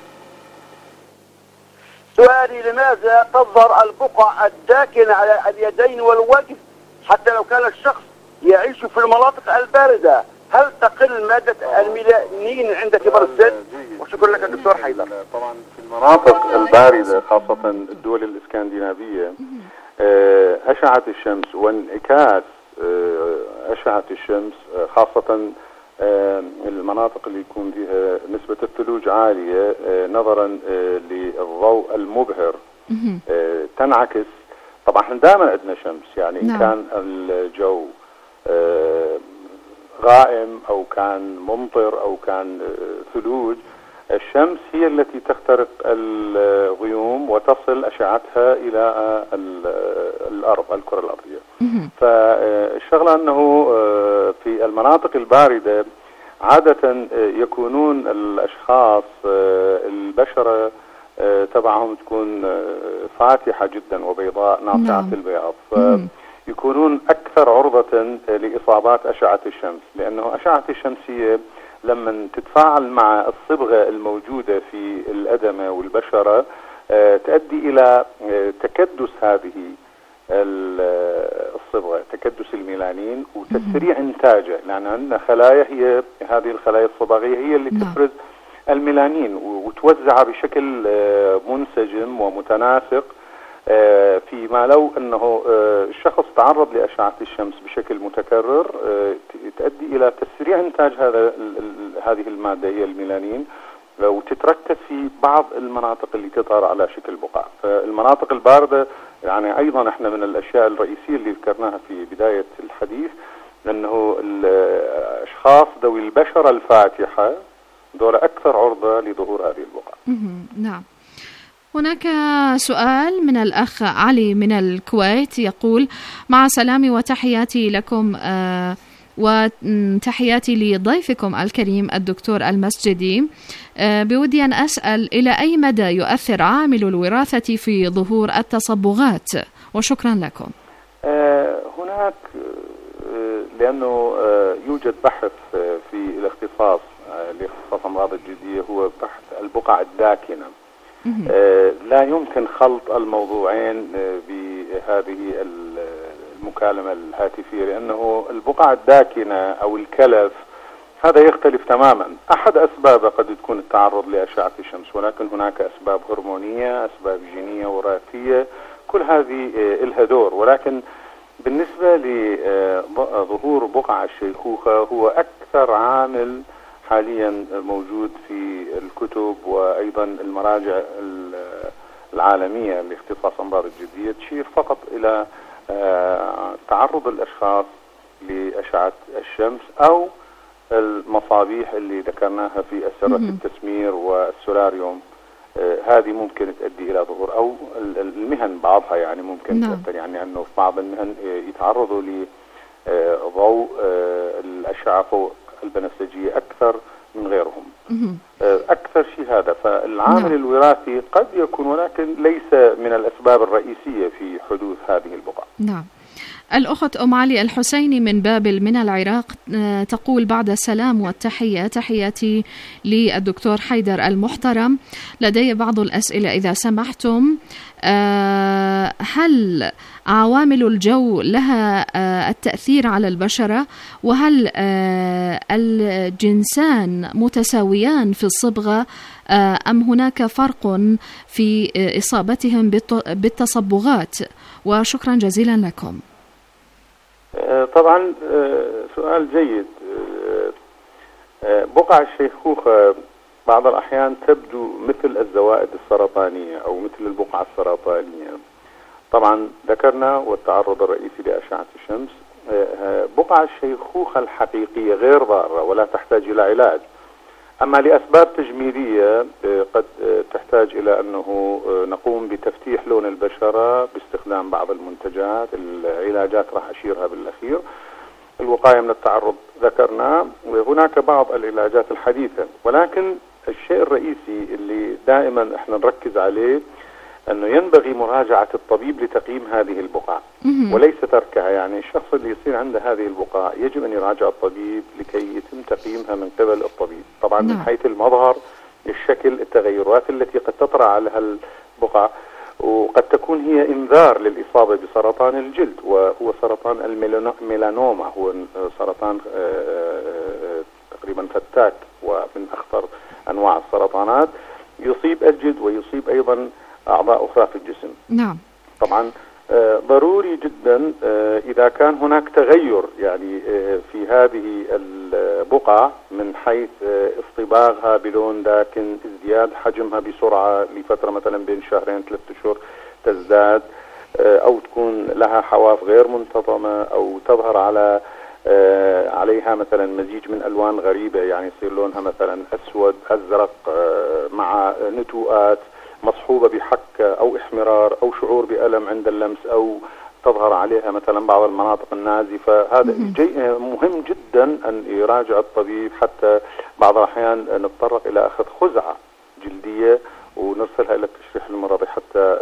سؤالي: لماذا تظهر البقع الداكنة على اليدين والوجه حتى لو كان الشخص يعيش في المناطق الباردة؟ هل تقل مادة الميلانين عند كبر السن؟ وشكرا لك دكتور حيدر. طبعا في المناطق الباردة خاصة الدول الإسكندنافية أشعة الشمس وانعكاس أشعة الشمس، خاصة المناطق اللي يكون فيها نسبة الثلوج عالية نظرا للضوء المبهر تنعكس. طبعا احنا دائما عندنا شمس، يعني إن كان الجو غائم أو كان ممطر أو كان ثلوج، الشمس هي التي تخترق الغيوم وتصل أشعتها إلى الأرض، الكرة الأرضية. فالشغلة أنه في المناطق الباردة عادة يكونون الأشخاص البشرة تبعهم تكون فاتحة جدا وبيضاء ناصعة البياض، فيكونون أكثر عرضة لإصابات أشعة الشمس، لأنه أشعة الشمسية لما تتفاعل مع الصبغة الموجودة في الأدمة والبشرة تؤدي إلى تكدس هذه الصبغة، تكدس الميلانين وتسريع إنتاجه، لأن عندنا خلايا، هي هذه الخلايا الصبغية هي اللي تفرز الميلانين وتوزعها بشكل منسجم ومتناسق، فيما لو أنه الشخص تعرض لأشعة الشمس بشكل متكرر تؤدي إلى تسريع إنتاج هذه المادة هي الميلانين، وتتركز في بعض المناطق اللي تظهر على شكل بقع. فالمناطق الباردة يعني أيضا احنا من الأشياء الرئيسية اللي ذكرناها في بداية الحديث أنه الأشخاص ذوي البشرة الفاتحة دول أكثر عرضة لظهور هذه البقع. نعم. هناك سؤال من الأخ علي من الكويت يقول: مع سلامي وتحياتي لكم وتحياتي لضيفكم الكريم الدكتور المسجدي، بودي أن أسأل إلى أي مدى يؤثر عامل الوراثة في ظهور التصبغات؟ وشكرا لكم. هناك لأنه يوجد بحث في الاختصاص لاختصاص أمراض الجلدية، هو بحث البقع الداكنة. لا يمكن خلط الموضوعين بهذه المكالمة الهاتفية، لأنه البقع الداكنة أو الكلف هذا يختلف تماما. أحد أسبابه قد تكون التعرض لأشعة الشمس، ولكن هناك أسباب هرمونية، أسباب جينية وراثية، كل هذه لها دور. ولكن بالنسبة لظهور بقع الشيخوخة هو أكثر عامل حاليا موجود في الكتب وأيضا المراجع العالمية لاختصاص أمراض الجلدية تشير فقط إلى تعرض الأشخاص لأشعة الشمس أو المصابيح اللي ذكرناها في أسرة التسمير والسولاريوم. هذه ممكن تؤدي إلى ظهور، أو المهن بعضها يعني ممكن تؤثر، يعني أنه في بعض المهن يتعرضوا لضوء الأشعة فوق البنفسجية أكثر من غيرهم. أكثر شيء هذا. فالعامل الوراثي قد يكون، ولكن ليس من الأسباب الرئيسية في حدوث هذه البقع. نعم. الأخت أم علي الحسيني من بابل من العراق تقول: بعد السلام والتحية، تحياتي للدكتور حيدر المحترم، لدي بعض الأسئلة إذا سمحتم. هل عوامل الجو لها التأثير على البشرة؟ وهل الجنسان متساويان في الصبغة أم هناك فرق في إصابتهم بالتصبغات؟ وشكرا جزيلا لكم. طبعا سؤال جيد. بقع الشيخوخة بعض الأحيان تبدو مثل الزوائد السرطانية أو مثل البقعة السرطانية. طبعا ذكرنا والتعرض الرئيسي لأشعة الشمس. بقع الشيخوخة الحقيقية غير ضارة ولا تحتاج إلى علاج، أما لأسباب تجميلية قد تحتاج إلى أنه نقوم بتفتيح لون البشرة باستخدام بعض المنتجات. العلاجات راح أشيرها بالأخير. الوقاية من التعرض ذكرنا، وهناك بعض العلاجات الحديثة، ولكن الشيء الرئيسي اللي دائما احنا نركز عليه أنه ينبغي مراجعة الطبيب لتقييم هذه البقع وليس تركها. يعني الشخص اللي يصير عنده هذه البقع يجب أن يراجع الطبيب لكي يتم تقييمها من قبل الطبيب. طبعا من حيث المظهر، الشكل، التغيرات التي قد تطرأ على هالبقع، وقد تكون هي إنذار للإصابة بسرطان الجلد، وهو سرطان الميلانوما، هو سرطان تقريبا فتاك ومن أخطر أنواع السرطانات، يصيب الجلد ويصيب أيضا أعضاء أخرى في الجسم. نعم. طبعا ضروري جدا إذا كان هناك تغير يعني في هذه البقع من حيث اصطباغها بلون داكن، ازدياد حجمها بسرعة لفترة مثلا بين 2-3 أشهر تزداد، أو تكون لها حواف غير منتظمة، أو تظهر عليها مثلا مزيج من ألوان غريبة، يعني يصير لونها مثلا أسود أزرق مع نتوءات مصحوبة بحك أو إحمرار أو شعور بألم عند اللمس، أو تظهر عليها مثلا بعض المناطق النازفة. هذا مهم جدا أن يراجع الطبيب، حتى بعض الأحيان نتطرق إلى أخذ خزعة جلدية ونرسلها إلى التشريح المرضي حتى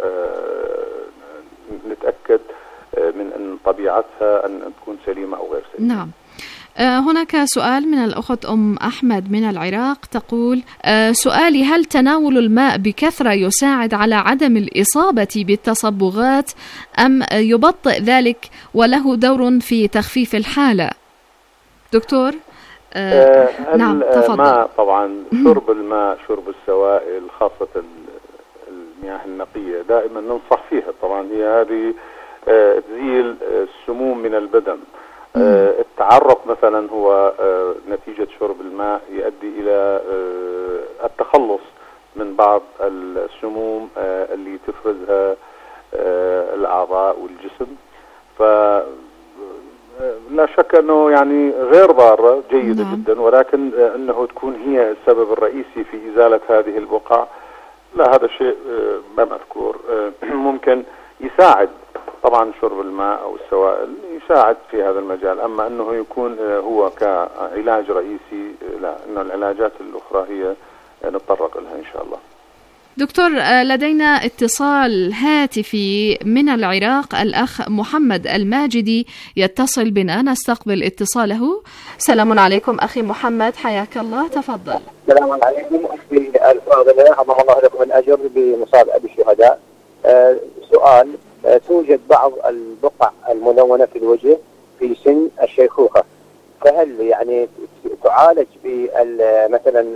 نتأكد من أن طبيعتها أن تكون سليمة أو غير سليمة. نعم. هناك سؤال من الأخت أم أحمد من العراق تقول: سؤالي: هل تناول الماء بكثرة يساعد على عدم الإصابة بالتصبغات أم يبطئ ذلك وله دور في تخفيف الحالة؟ دكتور نعم تفضل. طبعا شرب الماء، شرب السوائل، خاصة المياه النقية دائما ننصح فيها. طبعا هي هذه تزيل السموم من البدن. التعرق مثلا هو نتيجة شرب الماء يؤدي إلى التخلص من بعض السموم اللي تفرزها الأعضاء والجسم. فلا شك أنه يعني غير ضارة، جيدة جدا، ولكن أنه تكون هي السبب الرئيسي في إزالة هذه البقع، لا، هذا شيء ما مذكور. ممكن يساعد طبعا شرب الماء أو السوائل، يساعد في هذا المجال، أما أنه يكون هو كعلاج رئيسي لا. إنه العلاجات الأخرى هي نتطرق لها إن شاء الله. دكتور، لدينا اتصال هاتفي من العراق. الأخ محمد الماجدي يتصل بنا، نستقبل اتصاله. سلام عليكم أخي محمد، حياك الله، تفضل. السلام عليكم أختي الفاضلة، عظم الله لكم الأجر بمصابة الشهداء. سؤال: توجد بعض البقع الملونة في الوجه في سن الشيخوخة، فهل يعني تعالج مثلا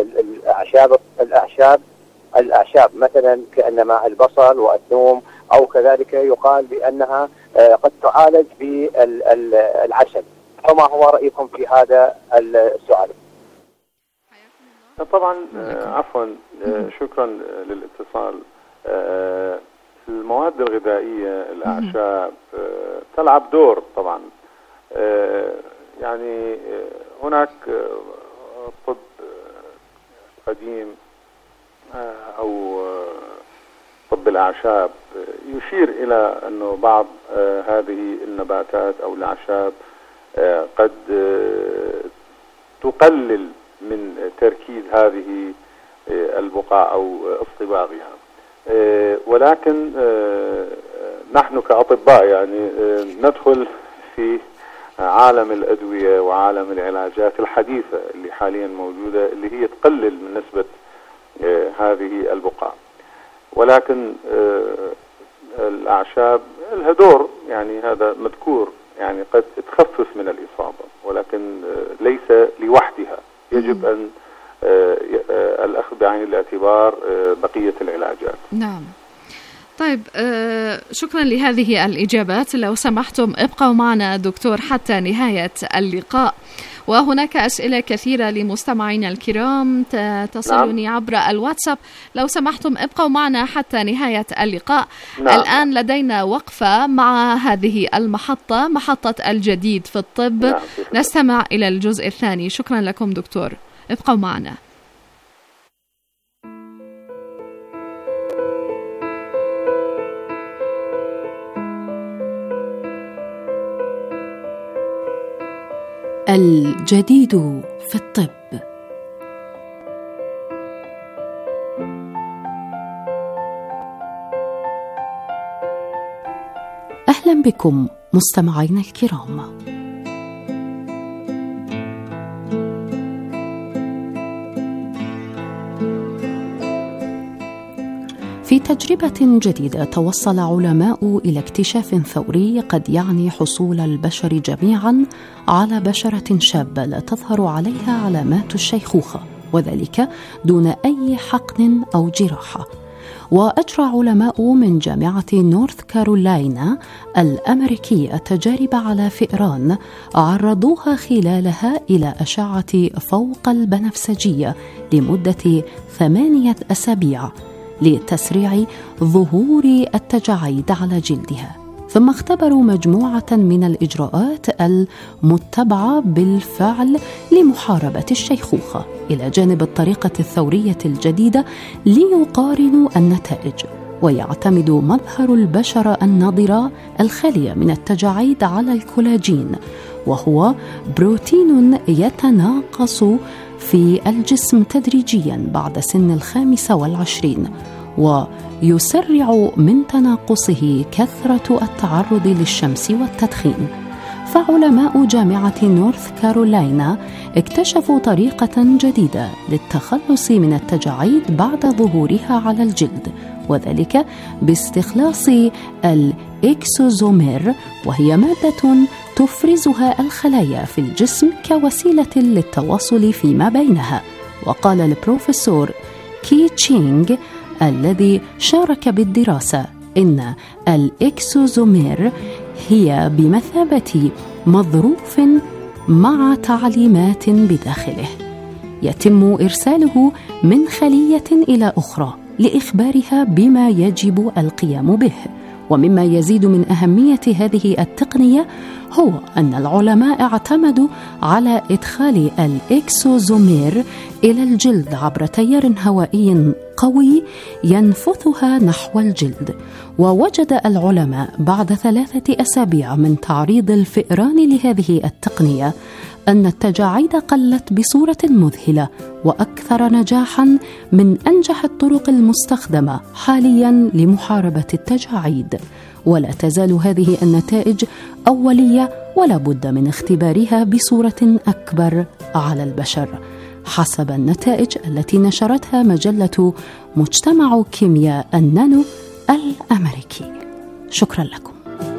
الأعشاب مثلا كأنما البصل والثوم، أو كذلك يقال بأنها قد تعالج بالعسل، فما هو رأيكم في هذا السؤال؟ طبعا عفوا، شكرا للاتصال. المواد الغذائية، الأعشاب تلعب دور طبعا. يعني هناك طب قديم أو طب الأعشاب يشير إلى أنه بعض هذه النباتات أو الأعشاب قد تقلل من تركيز هذه البقع أو اصطباغها، ولكن نحن كأطباء يعني ندخل في عالم الأدوية وعالم العلاجات الحديثة اللي حاليا موجودة، اللي هي تقلل من نسبة هذه البقع. ولكن الأعشاب لها دور، يعني هذا مذكور، يعني قد تخفف من الإصابة، ولكن ليس لوحدها. يجب أن الأخذ بعين الاعتبار بقية العلاجات. نعم. طيب، شكرا لهذه الإجابات. لو سمحتم ابقوا معنا دكتور حتى نهاية اللقاء، وهناك أسئلة كثيرة لمستمعينا الكرام تصلني عبر الواتساب. لو سمحتم ابقوا معنا حتى نهاية اللقاء. الآن لدينا وقفة مع هذه المحطة، محطة الجديد في الطب. نستمع إلى الجزء الثاني. شكرا لكم دكتور، ابقوا معنا. الجديد في الطب. أهلا بكم مستمعينا الكرام. في تجربة جديدة توصل علماء إلى اكتشاف ثوري قد يعني حصول البشر جميعا على بشرة شابة لا تظهر عليها علامات الشيخوخة، وذلك دون أي حقن أو جراحة. وأجرى علماء من جامعة نورث كارولاينا الأمريكية تجارب على فئران عرضوها خلالها إلى أشعة فوق البنفسجية لمدة 8 أسابيع لتسريع ظهور التجاعيد على جلدها، ثم اختبروا مجموعة من الإجراءات المتبعة بالفعل لمحاربة الشيخوخة إلى جانب الطريقة الثورية الجديدة ليقارنوا النتائج. ويعتمد مظهر البشرة النضرة الخالية من التجاعيد على الكولاجين، وهو بروتين يتناقص في الجسم تدريجيا بعد سن 25، ويسرع من تناقصه كثرة التعرض للشمس والتدخين. فعلماء جامعة نورث كارولاينا اكتشفوا طريقة جديدة للتخلص من التجاعيد بعد ظهورها على الجلد، وذلك باستخلاص الإكسوزومير، وهي مادة تفرزها الخلايا في الجسم كوسيلة للتواصل فيما بينها. وقال البروفيسور كي تشينغ الذي شارك بالدراسة إن الإكسوزومير هي بمثابة مظروف مع تعليمات بداخله يتم إرساله من خلية إلى أخرى لإخبارها بما يجب القيام به. ومما يزيد من أهمية هذه التقنية هو أن العلماء اعتمدوا على إدخال الإكسوزومير إلى الجلد عبر تيار هوائي قوي ينفثها نحو الجلد. ووجد العلماء بعد 3 أسابيع من تعريض الفئران لهذه التقنية أن التجاعيد قلت بصورة مذهلة وأكثر نجاحاً من أنجح الطرق المستخدمة حالياً لمحاربة التجاعيد. ولا تزال هذه النتائج أولية ولا بد من اختبارها بصورة أكبر على البشر، حسب النتائج التي نشرتها مجلة مجتمع كيمياء النانو الأمريكي. شكراً لكم.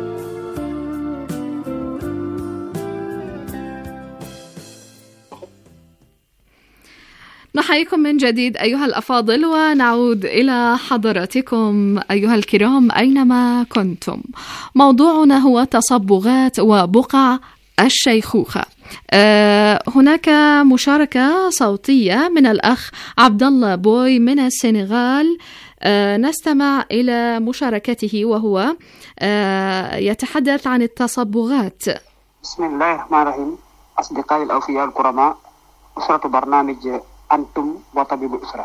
نحييكم من جديد أيها الأفاضل، ونعود إلى حضراتكم أيها الكرام أينما كنتم. موضوعنا هو تصبغات وبقع الشيخوخة. هناك مشاركة صوتية من الأخ عبد الله بوي من السنغال. نستمع إلى مشاركته وهو يتحدث عن التصبغات. بسم الله الرحمن الرحيم. أصدقائي الأوفياء الكرماء، أسرة برنامج أنتم وطبيب الأسرة.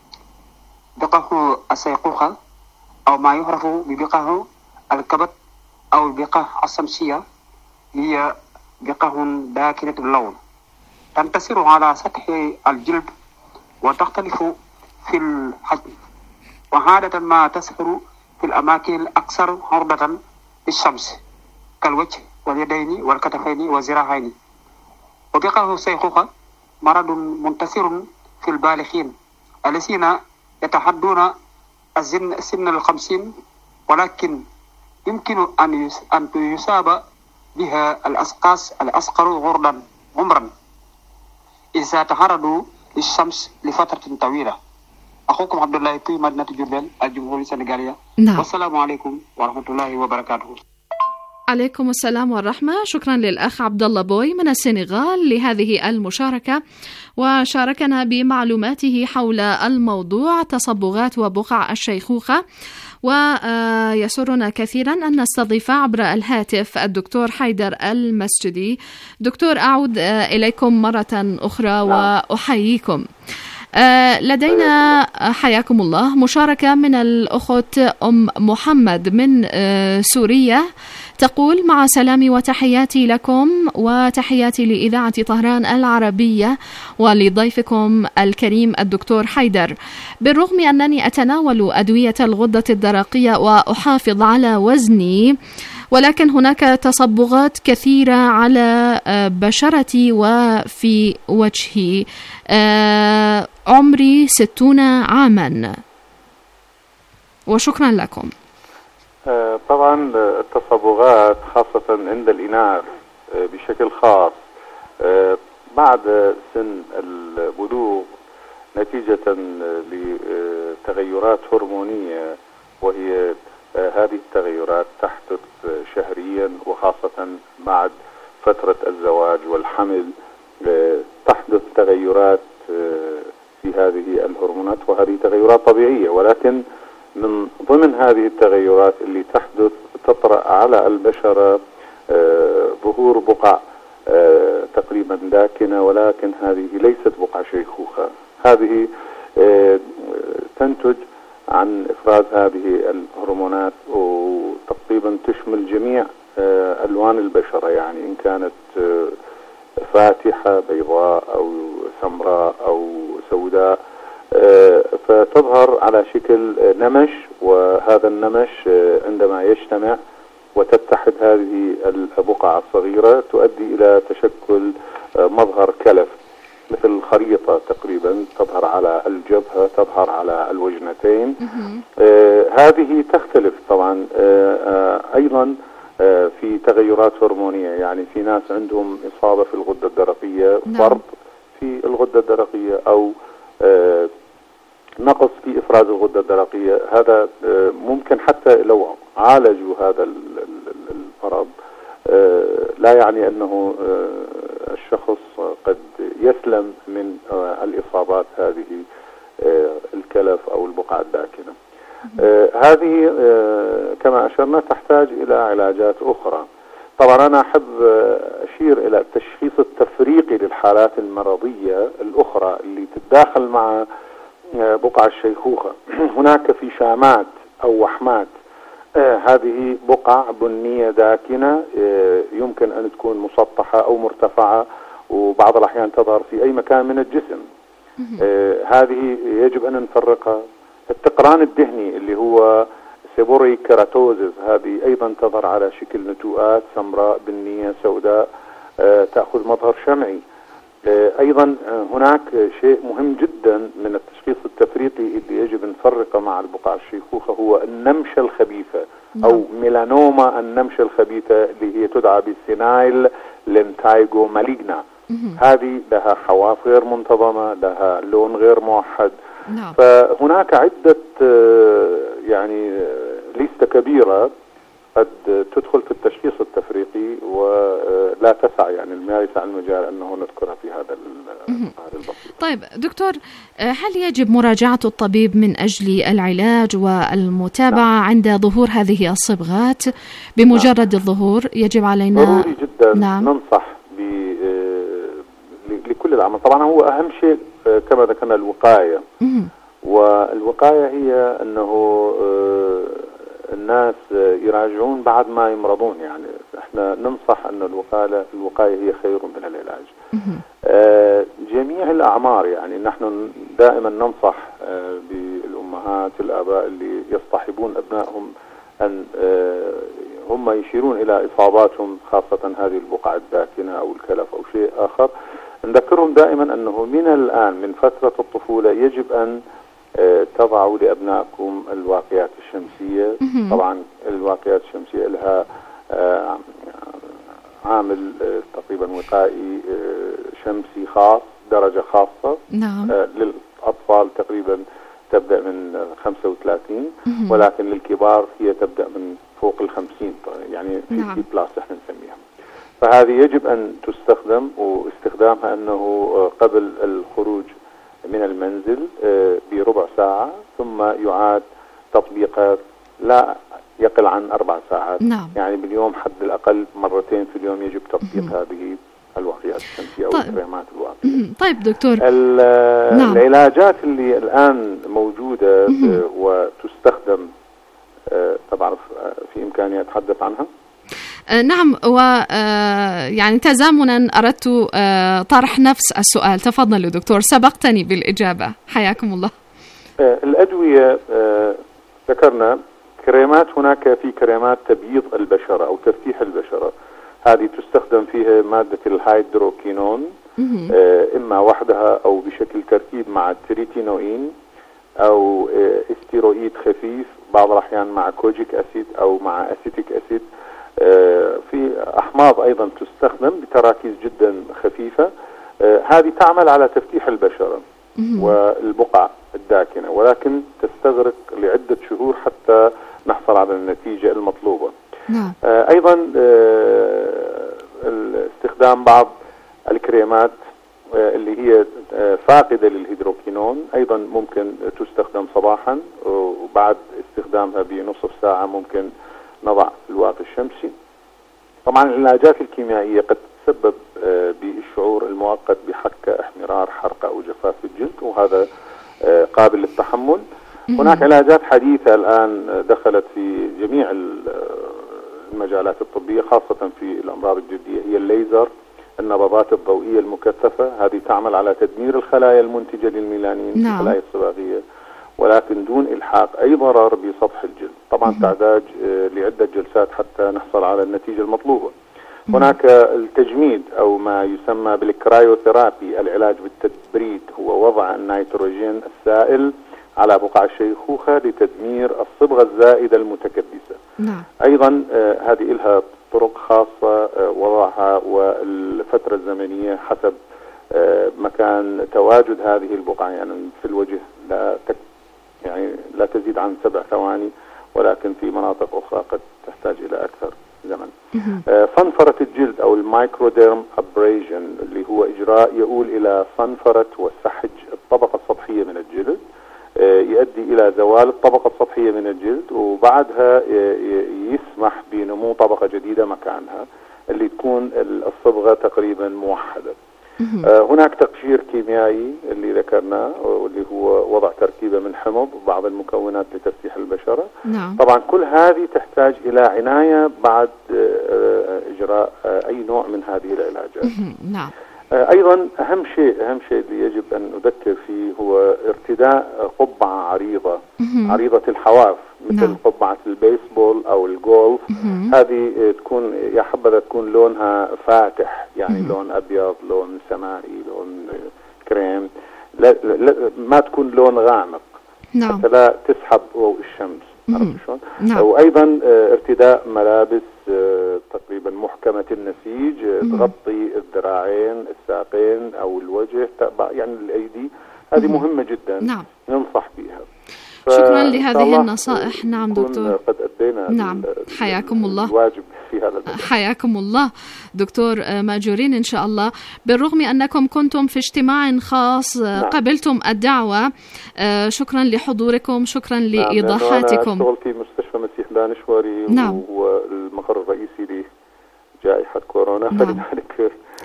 بقع الشيخوخة أو ما يعرف ببقع الكبد أو البقع الشمسية هي بقع داكنة اللون، تنتشر على سطح الجلد وتختلف في الحجم، وعادة ما تظهر في الأماكن الأكثر عرضة للشمس كالوجه واليدين والكتفين والذراعين. وبقاء الشيخوخة مرض منتشر في البالغين الذين يتعدون سن 50، ولكن يمكن أن يصاب بها الأشخاص الأصغر عمرا إذا تعرضوا للشمس لفترة طويلة. أخوكم عبد الله في مدينة جربال الجمهورية السنغالية. نعم. والسلام عليكم ورحمة الله وبركاته. عليكم السلام والرحمة. شكرا للأخ عبد الله بوي من السنغال لهذه المشاركة، وشاركنا بمعلوماته حول الموضوع تصبغات وبقع الشيخوخة. ويسرنا كثيرا أن نستضيف عبر الهاتف الدكتور حيدر المسجدي. دكتور، أعود إليكم مرة أخرى وأحييكم. لدينا حياكم الله مشاركة من الأخت أم محمد من سوريا، تقول: مع سلامي وتحياتي لكم وتحياتي لإذاعة طهران العربية ولضيفكم الكريم الدكتور حيدر. بالرغم أنني أتناول أدوية الغدة الدرقية وأحافظ على وزني، ولكن هناك تصبغات كثيرة على بشرتي وفي وجهي. عمري 60 عاما، وشكرا لكم. طبعا التصبغات خاصة عند الإناث بشكل خاص بعد سن البلوغ نتيجة لتغيرات هرمونية، وهي هذه التغيرات تحدث شهريا، وخاصة بعد فترة الزواج والحمل تحدث تغيرات في هذه الهرمونات، وهذه تغيرات طبيعية. ولكن من ضمن هذه التغيرات اللي تحدث تطرأ على البشرة ظهور بقع تقريبا داكنة، ولكن هذه ليست بقع شيخوخة. هذه تنتج عن إفراز هذه الهرمونات، وتقريبا تشمل جميع ألوان البشرة، يعني إن كانت فاتحة بيضاء أو سمراء أو سوداء، فتظهر على شكل نمش. وهذا النمش عندما يجتمع وتتحد هذه البقع الصغيرة تؤدي إلى تشكل مظهر كلف مثل خريطة تقريبا، تظهر على الجبهة، تظهر على الوجنتين. هذه تختلف طبعا أيضا في تغيرات هرمونية، يعني في ناس عندهم إصابة في الغدة الدرقية، فرط في الغدة الدرقية، أو نقص في إفراز الغدة الدرقية. هذا ممكن حتى لو عالجوا هذا المرض لا يعني أنه الشخص قد يسلم من الإصابات هذه الكلف أو البقع الداكنة. هذه كما أشرنا تحتاج إلى علاجات أخرى. طبعا أنا أحب أشير إلى التشخيص التفريقي للحالات المرضية الأخرى اللي تتداخل مع بقع الشيخوخة. هناك في شامات أو وحمات، هذه بقع بنية داكنة يمكن أن تكون مسطحة أو مرتفعة، وبعض الأحيان تظهر في أي مكان من الجسم. هذه يجب أن نفرقها. التقران الدهني اللي هو سيبوري كيراتوزيس، هذه أيضا تظهر على شكل نتوءات سمراء بنية سوداء تأخذ مظهر شمعي. أيضا هناك شيء مهم جدا من التشخيص التفريقي اللي يجب نفرقه مع البقع الشيخوخة، هو النمشة الخبيثة أو ميلانوما النمشة الخبيثة اللي هي تدعى بالسينايل ليمتايجو ماليجنا. هذه لها حواف غير منتظمة، لها لون غير موحد. فهناك عدة يعني ليستة كبيرة قد تدخل في التشخيص التفريقي، ولا تسع يعني ما يسع المجال أنه نذكرها في هذا البسيط. طيب دكتور، هل يجب مراجعة الطبيب من أجل العلاج والمتابعة عند ظهور هذه الصبغات؟ بمجرد الظهور يجب علينا ضروري جدا ننصح لكل العمل. طبعا هو أهم شيء كما ذكرنا الوقاية، والوقاية هي أنه الناس يراجعون بعد ما يمرضون. يعني احنا ننصح أن الوقاية هي خير من العلاج. جميع الأعمار، يعني نحن دائما ننصح بالأمهات الآباء اللي يصطحبون أبنائهم أن هم يشيرون إلى إصاباتهم، خاصة هذه البقع الداكنة أو الكلف أو شيء آخر. نذكرهم دائما أنه من الآن من فترة الطفولة يجب أن تضعوا لأبنائكم الواقيات الشمسية. طبعا الواقيات الشمسية لها عامل تقريبا وقائي شمسي خاص، درجة خاصة. نعم. للأطفال تقريبا تبدأ من 35، ولكن للكبار هي تبدأ من فوق 50، يعني في نعم. بلاس احنا نسميها. فهذه يجب أن تستخدم، واستخدامها أنه قبل الخروج من المنزل بربع ساعة، ثم يعاد تطبيقها لا يقل عن 4 ساعات. نعم. يعني باليوم حد الأقل مرتين في اليوم يجب تطبيق هذه الواقيات الشمسية أو الكريمات الواقية. طيب دكتور، نعم. العلاجات اللي الآن موجودة وتستخدم طبعا في إمكاني أتحدث عنها. نعم، يعني تزامنا أردت طرح نفس السؤال. تفضلوا دكتور، سبقتني بالإجابة، حياكم الله. الأدوية ذكرنا كريمات، هناك في كريمات تبييض البشرة أو تفتيح البشرة، هذه تستخدم فيها مادة الهيدروكينون إما وحدها أو بشكل تركيب مع التريتينوين أو استيرويد خفيف، بعض الأحيان مع كوجيك أسيد أو مع أسيتيك أسيد. في أحماض أيضا تستخدم بتراكيز جدا خفيفة، هذه تعمل على تفتيح البشرة والبقع الداكنة، ولكن تستغرق لعدة شهور حتى نحصل على النتيجة المطلوبة. نعم. أيضا استخدام بعض الكريمات اللي هي فاقدة للهيدروكينون أيضا ممكن تستخدم صباحا، وبعد استخدامها بنصف ساعة ممكن نضع الواقي الشمسي. طبعا العلاجات الكيميائية قد تسبب بالشعور المؤقت بحكة، احمرار، حرقة أو جفاف في الجلد، وهذا قابل للتحمل. هناك علاجات حديثة الآن دخلت في جميع المجالات الطبية، خاصة في الأمراض الجلدية، هي الليزر، النبضات الضوئية المكثفة، هذه تعمل على تدمير الخلايا المنتجة للميلانين، نعم. الخلايا الصباغية، ولكن دون إلحاق أي ضرر بسطح الجلد. طبعا تحتاج لعدة جلسات حتى نحصل على النتيجة المطلوبة. هناك التجميد أو ما يسمى بالكرايوثيرابي، العلاج بالتبريد، هو وضع النيتروجين السائل على بقع الشيخوخة لتدمير الصبغة الزائدة المتكدسة. نعم. أيضا هذه لها طرق خاصة وضعها والفترة الزمنية حسب مكان تواجد هذه البقع، يعني في الوجه لا تزيد عن 7 ثواني، ولكن في مناطق أخرى قد تحتاج إلى أكثر زمن. صنفرة الجلد أو المايكروديرم أبريجن، اللي هو إجراء يؤول إلى صنفرة وسحج الطبقة السطحية من الجلد، يؤدي إلى زوال الطبقة السطحية من الجلد، وبعدها يسمح بنمو طبقة جديدة مكانها اللي تكون الصبغة تقريبا موحدة. هناك تقشير كيميائي اللي ذكرناه، واللي هو وضع تركيبة من حمض وبعض المكونات لتفتيح البشرة. نعم. طبعا كل هذه تحتاج إلى عناية بعد إجراء أي نوع من هذه العلاجات. نعم. أيضا أهم شيء اللي يجب أن نذكر فيه هو ارتداء قبعة عريضة الحواف، مثل نعم. قبعة البيسبول أو الجولف. هذه تكون يا حبذا تكون لونها فاتح، يعني لون أبيض، لون سمائي، لون كريم، لا ما تكون لون غامق. نعم. حتى لا تسحب ضوء الشمس. عرفت شلون؟ نعم. وأيضا ارتداء ملابس تقريبا محكمة النسيج، تغطي الذراعين، الساقين أو الوجه، يعني الأيدي. هذه مهمة جدا. نعم. ننصح بها. شكرا لهذه النصائح. نعم دكتور. قد أدينا نعم. حياكم الله. الواجب في هذا المجال. حياكم الله دكتور ماجورين. إن شاء الله بالرغم أنكم كنتم في اجتماع خاص قبلتم الدعوة. شكرا لحضوركم، شكرا لإيضاحاتكم. أنا أشتغل في مستشفى مسيح دانشوري. نعم. وهو المقر الرئيسي لجائحة كورونا. فلذلك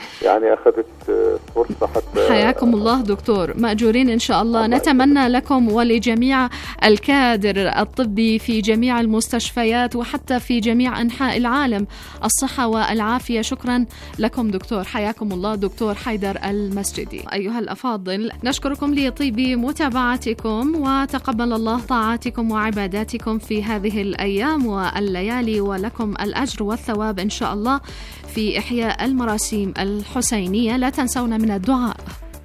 يعني أخذت فرصة حتى. حياكم الله دكتور، مأجورين إن شاء الله. نتمنى لكم ولجميع الكادر الطبي في جميع المستشفيات وحتى في جميع أنحاء العالم الصحة والعافية. شكرا لكم دكتور، حياكم الله دكتور حيدر المسجدي. أيها الأفاضل، نشكركم لطيب متابعتكم، وتقبل الله طاعاتكم وعباداتكم في هذه الأيام والليالي، ولكم الأجر والثواب إن شاء الله في إحياء المراسيم الحسينية. لا تنسونا من الدعاء.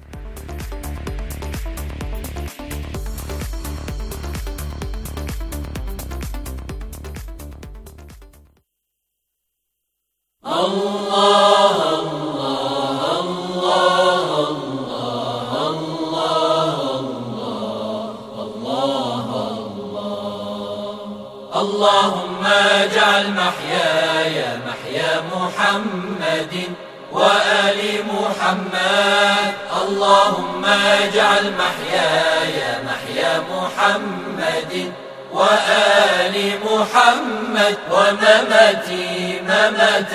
الله الله الله الله الله. اللهم اجعل محياي محيا محمد وآل محمد. اللهم اجعل محياي محيا محمد وآل محمد، ومماتي ممات